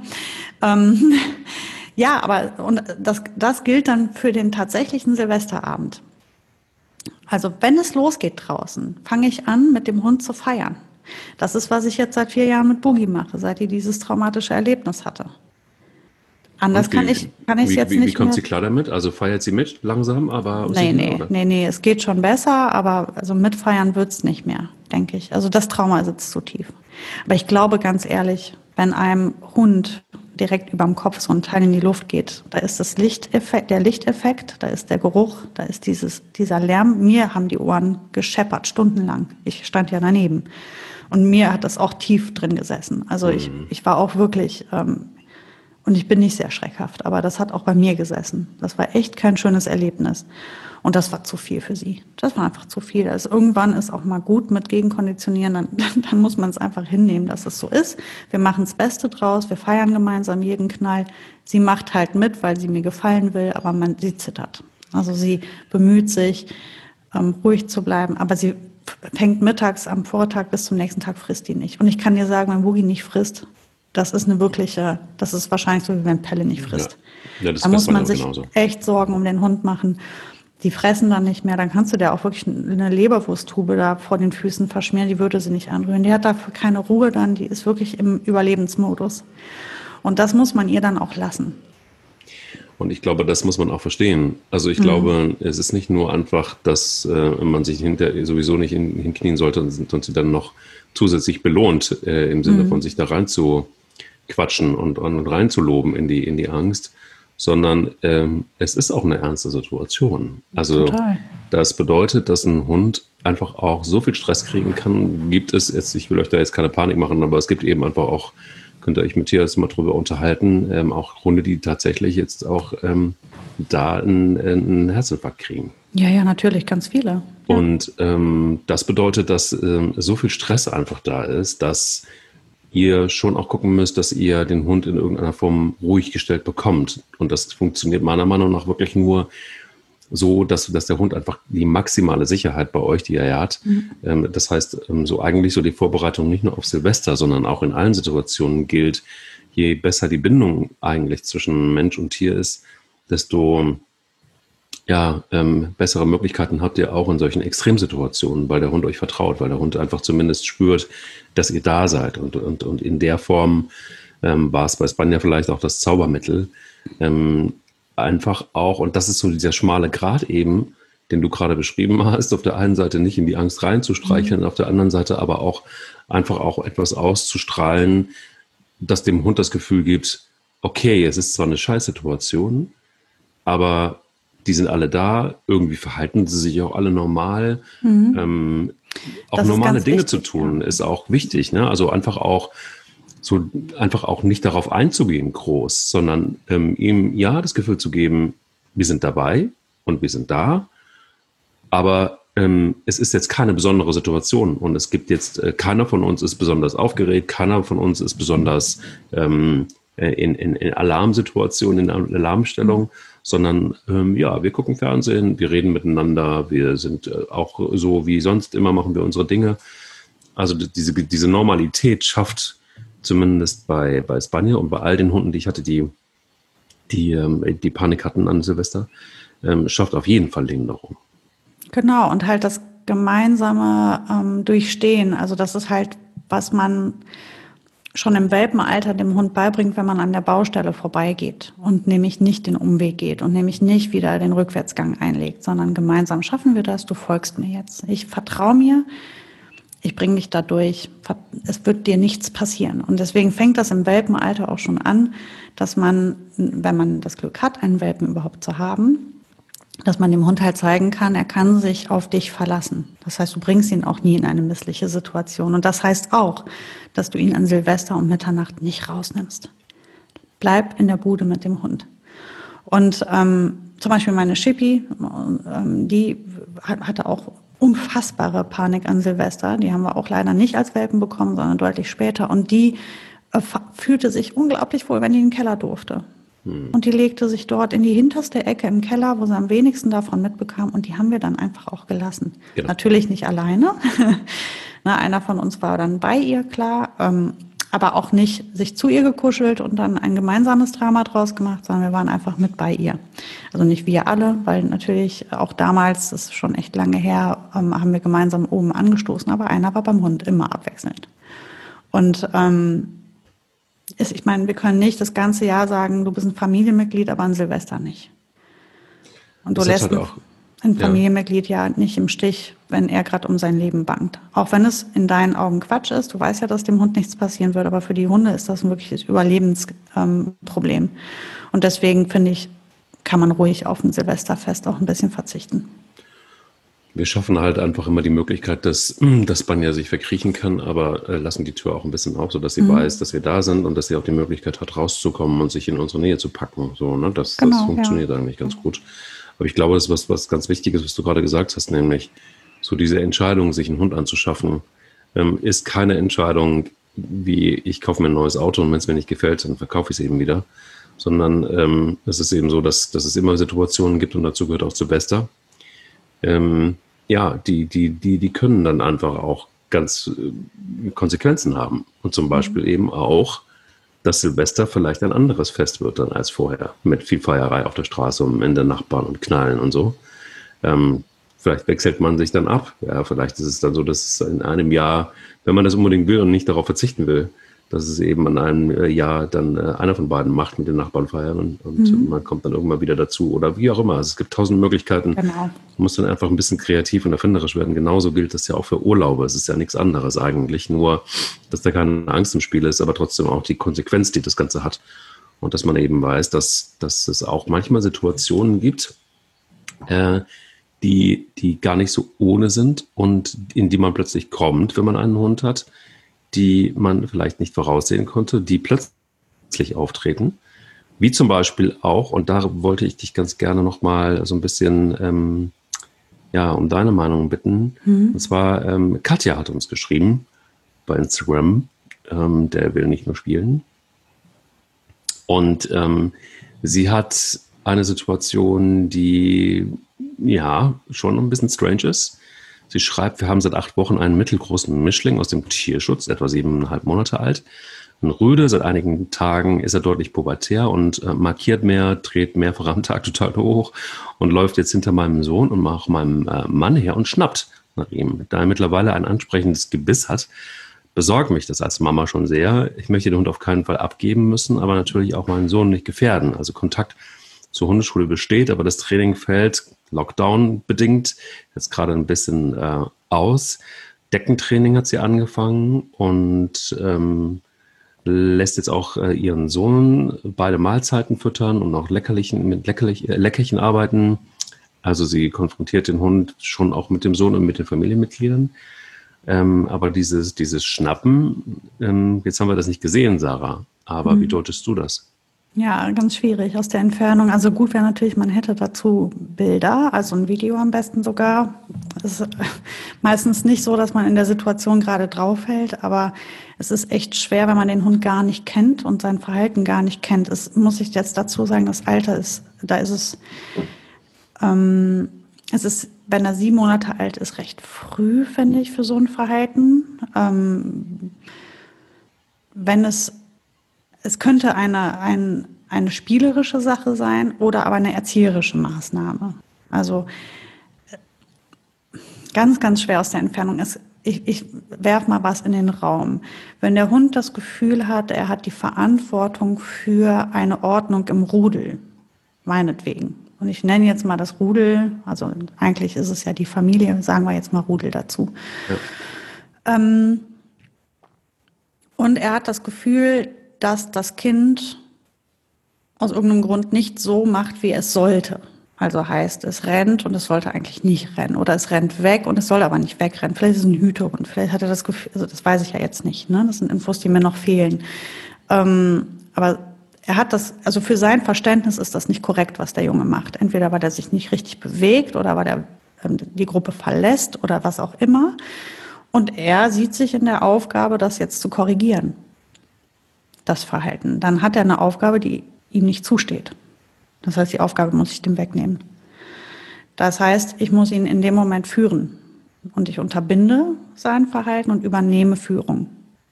Ja, aber und das gilt dann für den tatsächlichen Silvesterabend. Also wenn es losgeht draußen, fange ich an, mit dem Hund zu feiern. Das ist, was ich jetzt seit 4 Jahren mit Boogie mache, seit die dieses traumatische Erlebnis hatte. Anders kann ich es jetzt nicht.
Wie kommt sie klar damit? Also feiert sie mit langsam, aber
Nee, es geht schon besser, aber also mitfeiern wird's nicht mehr, denke ich. Also das Trauma sitzt zu tief. Aber ich glaube ganz ehrlich, wenn einem Hund direkt überm Kopf so ein Teil in die Luft geht, da ist das Lichteffekt, der Lichteffekt, da ist der Geruch, da ist dieser Lärm. Mir haben die Ohren gescheppert, stundenlang. Ich stand ja daneben. Und mir hat das auch tief drin gesessen. Also ich war auch wirklich, und ich bin nicht sehr schreckhaft, aber das hat auch bei mir gesessen. Das war echt kein schönes Erlebnis. Und das war zu viel für sie. Das war einfach zu viel. Also irgendwann ist auch mal gut mit Gegenkonditionieren. Dann muss man es einfach hinnehmen, dass es so ist. Wir machen das Beste draus. Wir feiern gemeinsam jeden Knall. Sie macht halt mit, weil sie mir gefallen will, aber sie zittert. Also sie bemüht sich, ruhig zu bleiben. Aber sie fängt mittags am Vortag bis zum nächsten Tag frisst die nicht. Und ich kann dir sagen, wenn Boogie nicht frisst, das ist das ist wahrscheinlich so, wie wenn Pelle nicht frisst.
Ja, das
da muss man sich
genauso.
echt Sorgen um den Hund machen. Die fressen dann nicht mehr, dann kannst du dir auch wirklich eine Leberwursttube da vor den Füßen verschmieren, die würde sie nicht anrühren. Die hat dafür keine Ruhe dann, die ist wirklich im Überlebensmodus. Und das muss man ihr dann auch lassen.
Und ich glaube, das muss man auch verstehen. Also ich glaube, es ist nicht nur einfach, dass man sich hinterher sowieso nicht hinknien sollte und sie dann noch zusätzlich belohnt, im Sinne von sich da rein zu quatschen und reinzuloben in die Angst, sondern es ist auch eine ernste Situation. Also das bedeutet, dass ein Hund einfach auch so viel Stress kriegen kann. Gibt es jetzt, ich will euch da jetzt keine Panik machen, aber es gibt eben einfach auch, könnt ihr euch mit Matthias mal drüber unterhalten, auch Hunde, die tatsächlich jetzt auch da einen Herzinfarkt kriegen.
Ja, natürlich, ganz viele.
Ja. Und das bedeutet, dass so viel Stress einfach da ist, dass ihr schon auch gucken müsst, dass ihr den Hund in irgendeiner Form ruhig gestellt bekommt. Und das funktioniert meiner Meinung nach wirklich nur so, dass der Hund einfach die maximale Sicherheit bei euch, die er hat, das heißt, so eigentlich so die Vorbereitung nicht nur auf Silvester, sondern auch in allen Situationen gilt, je besser die Bindung eigentlich zwischen Mensch und Tier ist, desto bessere Möglichkeiten habt ihr auch in solchen Extremsituationen, weil der Hund euch vertraut, weil der Hund einfach zumindest spürt, dass ihr da seid. Und in der Form war es bei Spanja vielleicht auch das Zaubermittel. Einfach auch, und das ist so dieser schmale Grat eben, den du gerade beschrieben hast, auf der einen Seite nicht in die Angst reinzustreicheln, auf der anderen Seite aber auch einfach auch etwas auszustrahlen, das dem Hund das Gefühl gibt, okay, es ist zwar eine Scheißsituation, aber die sind alle da, irgendwie verhalten sie sich auch alle normal. Auch normale Dinge zu tun, ist auch wichtig. Ne? Also einfach auch nicht darauf einzugehen groß, sondern ihm das Gefühl zu geben, wir sind dabei und wir sind da, aber es ist jetzt keine besondere Situation und es gibt jetzt, keiner von uns ist besonders aufgeregt, keiner von uns ist besonders in Alarmsituationen, in Alarmstellung, sondern wir gucken Fernsehen, wir reden miteinander, wir sind auch so wie sonst immer, machen wir unsere Dinge. Also diese Normalität schafft zumindest bei Spanja und bei all den Hunden, die ich hatte, die Panik hatten an Silvester, schafft auf jeden Fall Linderung.
Genau, und halt das gemeinsame Durchstehen, also das ist halt, was man schon im Welpenalter dem Hund beibringt, wenn man an der Baustelle vorbeigeht und nämlich nicht den Umweg geht und nämlich nicht wieder den Rückwärtsgang einlegt, sondern gemeinsam schaffen wir das, du folgst mir jetzt. Ich vertraue mir, ich bringe dich da durch, es wird dir nichts passieren. Und deswegen fängt das im Welpenalter auch schon an, dass man, wenn man das Glück hat, einen Welpen überhaupt zu haben, dass man dem Hund halt zeigen kann, er kann sich auf dich verlassen. Das heißt, du bringst ihn auch nie in eine missliche Situation. Und das heißt auch, dass du ihn an Silvester um Mitternacht nicht rausnimmst. Bleib in der Bude mit dem Hund. Und zum Beispiel meine Schippi, die hatte auch unfassbare Panik an Silvester. Die haben wir auch leider nicht als Welpen bekommen, sondern deutlich später. Und die fühlte sich unglaublich wohl, wenn die in den Keller durfte. Und die legte sich dort in die hinterste Ecke im Keller, wo sie am wenigsten davon mitbekam. Und die haben wir dann einfach auch gelassen. Genau. Natürlich nicht alleine. Einer von uns war dann bei ihr, klar. Aber auch nicht sich zu ihr gekuschelt und dann ein gemeinsames Drama draus gemacht, sondern wir waren einfach mit bei ihr. Also nicht wir alle, weil natürlich auch damals, das ist schon echt lange her, haben wir gemeinsam oben angestoßen, aber einer war beim Hund, immer abwechselnd. Und ich meine, wir können nicht das ganze Jahr sagen, du bist ein Familienmitglied, aber an Silvester nicht. Und du lässt ein Familienmitglied ja nicht im Stich, wenn er gerade um sein Leben bangt. Auch wenn es in deinen Augen Quatsch ist, du weißt ja, dass dem Hund nichts passieren wird, aber für die Hunde ist das ein wirkliches Überlebensproblem. Und deswegen finde ich, kann man ruhig auf ein Silvesterfest auch ein bisschen verzichten.
Wir schaffen halt einfach immer die Möglichkeit, dass Banja sich verkriechen kann, aber lassen die Tür auch ein bisschen auf, sodass sie weiß, dass wir da sind und dass sie auch die Möglichkeit hat, rauszukommen und sich in unsere Nähe zu packen. So, ne? Das funktioniert eigentlich ganz gut. Aber ich glaube, das ist was ganz Wichtiges, was du gerade gesagt hast, nämlich so diese Entscheidung, sich einen Hund anzuschaffen, ist keine Entscheidung, wie ich kaufe mir ein neues Auto und wenn es mir nicht gefällt, dann verkaufe ich es eben wieder, sondern es ist eben so, dass es immer Situationen gibt und dazu gehört auch Silvester. Die können dann einfach auch ganz Konsequenzen haben und zum Beispiel eben auch, dass Silvester vielleicht ein anderes Fest wird dann als vorher, mit viel Feierei auf der Straße und am Ende Nachbarn und Knallen und so. Vielleicht wechselt man sich dann ab. Ja, vielleicht ist es dann so, dass es in einem Jahr, wenn man das unbedingt will und nicht darauf verzichten will, dass es eben an einem Jahr dann einer von beiden macht, mit den Nachbarn feiern und man kommt dann irgendwann wieder dazu oder wie auch immer. Also es gibt 1000 Möglichkeiten. Genau. Man muss dann einfach ein bisschen kreativ und erfinderisch werden. Genauso gilt das ja auch für Urlaube. Es ist ja nichts anderes eigentlich, nur dass da keine Angst im Spiel ist, aber trotzdem auch die Konsequenz, die das Ganze hat. Und dass man eben weiß, dass es auch manchmal Situationen gibt, die gar nicht so ohne sind und in die man plötzlich kommt, wenn man einen Hund hat, die man vielleicht nicht voraussehen konnte, die plötzlich auftreten. Wie zum Beispiel auch, und da wollte ich dich ganz gerne noch mal so ein bisschen um deine Meinung bitten. Und zwar, Katja hat uns geschrieben bei Instagram, der will nicht nur spielen. Und sie hat eine Situation, die schon ein bisschen strange ist. Sie schreibt, wir haben seit 8 Wochen einen mittelgroßen Mischling aus dem Tierschutz, etwa 7,5 Monate alt. Ein Rüde, seit einigen Tagen ist er deutlich pubertär und markiert mehr, dreht mehrfach am Tag total hoch und läuft jetzt hinter meinem Sohn und auch meinem Mann her und schnappt nach ihm. Da er mittlerweile ein ansprechendes Gebiss hat, besorgt mich das als Mama schon sehr. Ich möchte den Hund auf keinen Fall abgeben müssen, aber natürlich auch meinen Sohn nicht gefährden. Also Kontakt zur Hundeschule besteht, aber das Training fällt Lockdown bedingt jetzt gerade ein bisschen aus. Deckentraining hat sie angefangen und lässt jetzt auch ihren Sohn beide Mahlzeiten füttern und auch mit Leckerchen arbeiten. Also sie konfrontiert den Hund schon auch mit dem Sohn und mit den Familienmitgliedern. Aber dieses Schnappen, jetzt haben wir das nicht gesehen, Sarah, aber wie deutest du das?
Ja, ganz schwierig aus der Entfernung. Also gut wäre natürlich, man hätte dazu Bilder, also ein Video am besten sogar. Es ist meistens nicht so, dass man in der Situation gerade draufhält, aber es ist echt schwer, wenn man den Hund gar nicht kennt und sein Verhalten gar nicht kennt. Es muss ich jetzt dazu sagen, das Alter ist, da ist es ist, wenn er 7 Monate alt ist, recht früh, finde ich, für so ein Verhalten. Wenn es könnte eine spielerische Sache sein oder aber eine erzieherische Maßnahme. Also ganz, ganz schwer aus der Entfernung. Ich werfe mal was in den Raum. Wenn der Hund das Gefühl hat, er hat die Verantwortung für eine Ordnung im Rudel, meinetwegen. Und ich nenne jetzt mal das Rudel, also eigentlich ist es ja die Familie, sagen wir jetzt mal Rudel dazu. Ja. Und er hat das Gefühl, dass das Kind aus irgendeinem Grund nicht so macht, wie es sollte. Also heißt, es rennt und es sollte eigentlich nicht rennen. Oder es rennt weg und es soll aber nicht wegrennen. Vielleicht ist es ein Hütehund. Vielleicht hat er das Gefühl, also das weiß ich ja jetzt nicht. Ne? Das sind Infos, die mir noch fehlen. Aber er hat das, also für sein Verständnis ist das nicht korrekt, was der Junge macht. Entweder weil er sich nicht richtig bewegt oder weil er die Gruppe verlässt oder was auch immer. Und er sieht sich in der Aufgabe, das jetzt zu korrigieren, das Verhalten. Dann hat er eine Aufgabe, die ihm nicht zusteht. Das heißt, die Aufgabe muss ich dem wegnehmen. Das heißt, ich muss ihn in dem Moment führen. Und ich unterbinde sein Verhalten und übernehme Führung.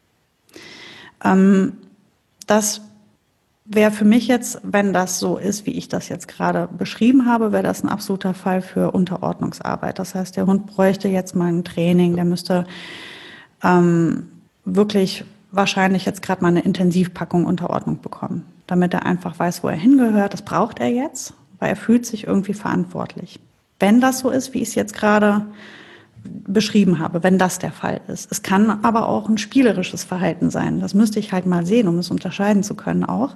Das wäre für mich jetzt, wenn das so ist, wie ich das jetzt gerade beschrieben habe, wäre das ein absoluter Fall für Unterordnungsarbeit. Das heißt, der Hund bräuchte jetzt mal ein Training, der müsste wirklich wahrscheinlich jetzt gerade mal eine Intensivpackung Unterordnung bekommen, damit er einfach weiß, wo er hingehört. Das braucht er jetzt, weil er fühlt sich irgendwie verantwortlich. Wenn das so ist, wie ich es jetzt gerade beschrieben habe, wenn das der Fall ist. Es kann aber auch ein spielerisches Verhalten sein. Das müsste ich halt mal sehen, um es unterscheiden zu können auch.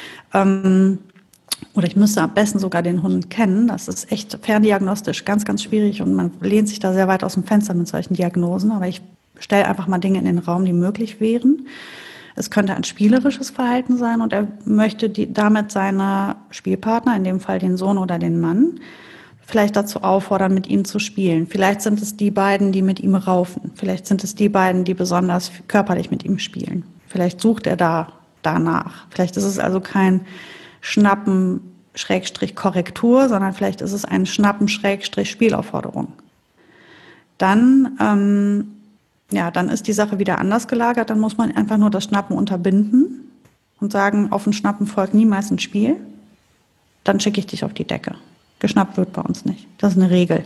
Oder ich müsste am besten sogar den Hund kennen. Das ist echt ferndiagnostisch ganz, ganz schwierig und man lehnt sich da sehr weit aus dem Fenster mit solchen Diagnosen. Aber ich stelle einfach mal Dinge in den Raum, die möglich wären. Es könnte ein spielerisches Verhalten sein und er möchte damit seine Spielpartner, in dem Fall den Sohn oder den Mann, vielleicht dazu auffordern, mit ihm zu spielen. Vielleicht sind es die beiden, die mit ihm raufen. Vielleicht sind es die beiden, die besonders körperlich mit ihm spielen. Vielleicht sucht er danach. Vielleicht ist es also kein Schnappen-Korrektur, sondern vielleicht ist es ein Schnappen-Spielaufforderung. Dann ist die Sache wieder anders gelagert. Dann muss man einfach nur das Schnappen unterbinden und sagen, auf ein Schnappen folgt niemals ein Spiel. Dann schicke ich dich auf die Decke. Geschnappt wird bei uns nicht. Das ist eine Regel.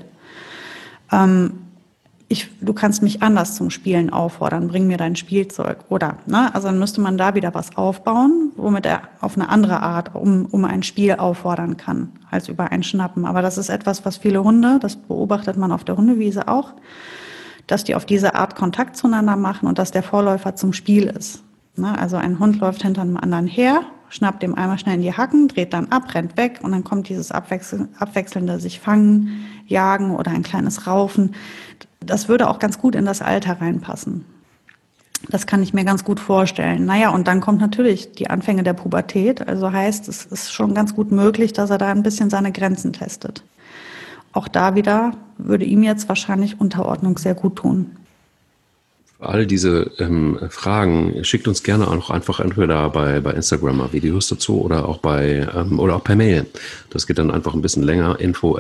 Du kannst mich anders zum Spielen auffordern, bring mir dein Spielzeug. Oder, also dann müsste man da wieder was aufbauen, womit er auf eine andere Art um ein Spiel auffordern kann, als über ein Schnappen. Aber das ist etwas, was viele Hunde, das beobachtet man auf der Hundewiese auch, dass die auf diese Art Kontakt zueinander machen und dass der Vorläufer zum Spiel ist. Also ein Hund läuft hinter einem anderen her, schnappt dem einmal schnell in die Hacken, dreht dann ab, rennt weg und dann kommt dieses abwechselnde sich fangen, jagen oder ein kleines Raufen. Das würde auch ganz gut in das Alter reinpassen. Das kann ich mir ganz gut vorstellen. Und dann kommt natürlich die Anfänge der Pubertät. Also heißt, es ist schon ganz gut möglich, dass er da ein bisschen seine Grenzen testet. Auch da wieder würde ihm jetzt wahrscheinlich Unterordnung sehr gut tun.
All diese Fragen schickt uns gerne auch einfach entweder bei Instagram mal Videos dazu oder auch oder auch per Mail. Das geht dann einfach ein bisschen länger.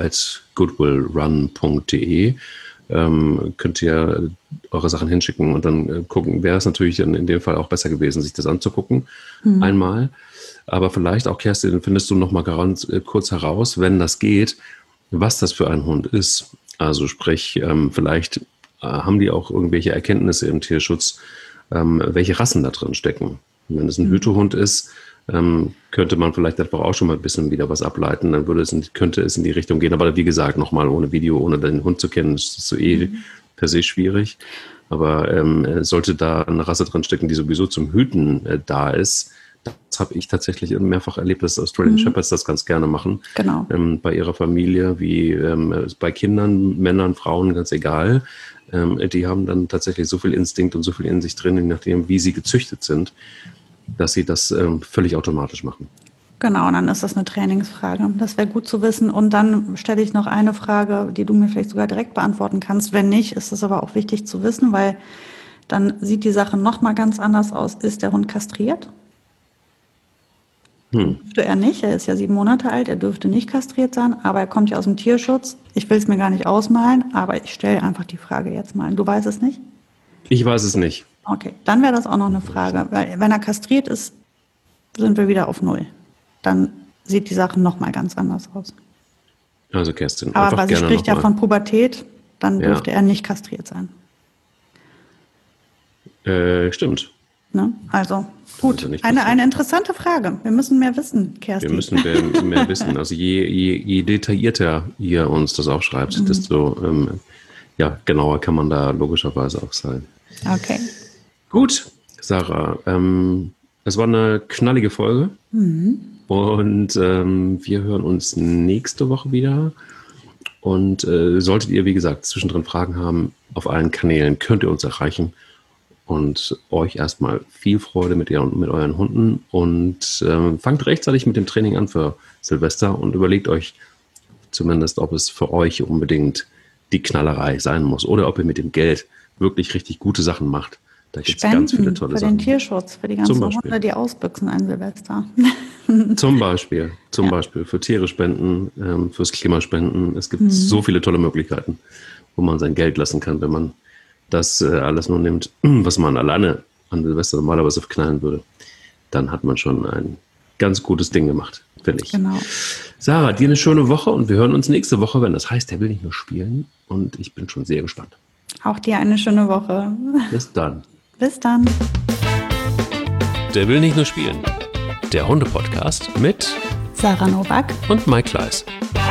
info@goodwillrun.de könnt ihr eure Sachen hinschicken und dann gucken. Wäre es natürlich in dem Fall auch besser gewesen, sich das anzugucken. Einmal. Aber vielleicht auch, Kerstin, findest du noch mal ganz kurz heraus, wenn das geht, was das für ein Hund ist. Also sprich, vielleicht haben die auch irgendwelche Erkenntnisse im Tierschutz, welche Rassen da drin stecken. Wenn es ein Hütehund ist, könnte man vielleicht einfach auch schon mal ein bisschen wieder was ableiten, dann könnte es in die Richtung gehen. Aber wie gesagt, nochmal ohne Video, ohne den Hund zu kennen, ist es per se schwierig. Aber sollte da eine Rasse drin stecken, die sowieso zum Hüten da ist, das habe ich tatsächlich mehrfach erlebt, dass Australian Shepherds das ganz gerne machen.
Genau.
Bei ihrer Familie, wie bei Kindern, Männern, Frauen, ganz egal. Die haben dann tatsächlich so viel Instinkt und so viel in sich drin, je nachdem, wie sie gezüchtet sind, dass sie das völlig automatisch machen.
Genau, und dann ist das eine Trainingsfrage. Das wäre gut zu wissen. Und dann stelle ich noch eine Frage, die du mir vielleicht sogar direkt beantworten kannst. Wenn nicht, ist es aber auch wichtig zu wissen, weil dann sieht die Sache noch mal ganz anders aus. Ist der Hund kastriert? Dürfte er nicht. Er ist ja 7 Monate alt. Er dürfte nicht kastriert sein, aber er kommt ja aus dem Tierschutz. Ich will es mir gar nicht ausmalen, aber ich stelle einfach die Frage jetzt mal. Du weißt es nicht?
Ich weiß es nicht.
Okay, dann wäre das auch noch eine Frage. Weil wenn er kastriert ist, sind wir wieder auf 0. Dann sieht die Sache noch mal ganz anders aus.
Also Kerstin,
aber sie spricht ja von Pubertät, dann dürfte er nicht kastriert sein.
Stimmt.
Ne? Also gut, eine interessante Frage. Wir müssen mehr wissen, Kerstin.
Wir müssen mehr wissen. Also je detaillierter ihr uns das aufschreibt, desto genauer kann man da logischerweise auch sein.
Okay.
Gut, Sarah. Es war eine knallige Folge. Und wir hören uns nächste Woche wieder. Und solltet ihr, wie gesagt, zwischendrin Fragen haben, auf allen Kanälen könnt ihr uns erreichen. Und euch erstmal viel Freude mit euren Hunden und fangt rechtzeitig mit dem Training an für Silvester und überlegt euch zumindest, ob es für euch unbedingt die Knallerei sein muss oder ob ihr mit dem Geld wirklich richtig gute Sachen macht. Da gibt es ganz viele tolle Sachen.
Für den Tierschutz, für die ganzen Hunde, die ausbüchsen ein Silvester.
Zum Beispiel für Tiere spenden, fürs Klima spenden. Es gibt so viele tolle Möglichkeiten, wo man sein Geld lassen kann, wenn man das alles nur nimmt, was man alleine an Silvester normalerweise verknallen würde. Dann hat man schon ein ganz gutes Ding gemacht, finde ich.
Genau.
Sarah, dir eine schöne Woche und wir hören uns nächste Woche, wenn das heißt, der will nicht nur spielen. Und ich bin schon sehr gespannt.
Auch dir eine schöne Woche.
Bis dann.
Bis dann.
Der will nicht nur spielen. Der Hunde-Podcast mit
Sarah Nowak
und Mike Kleiss.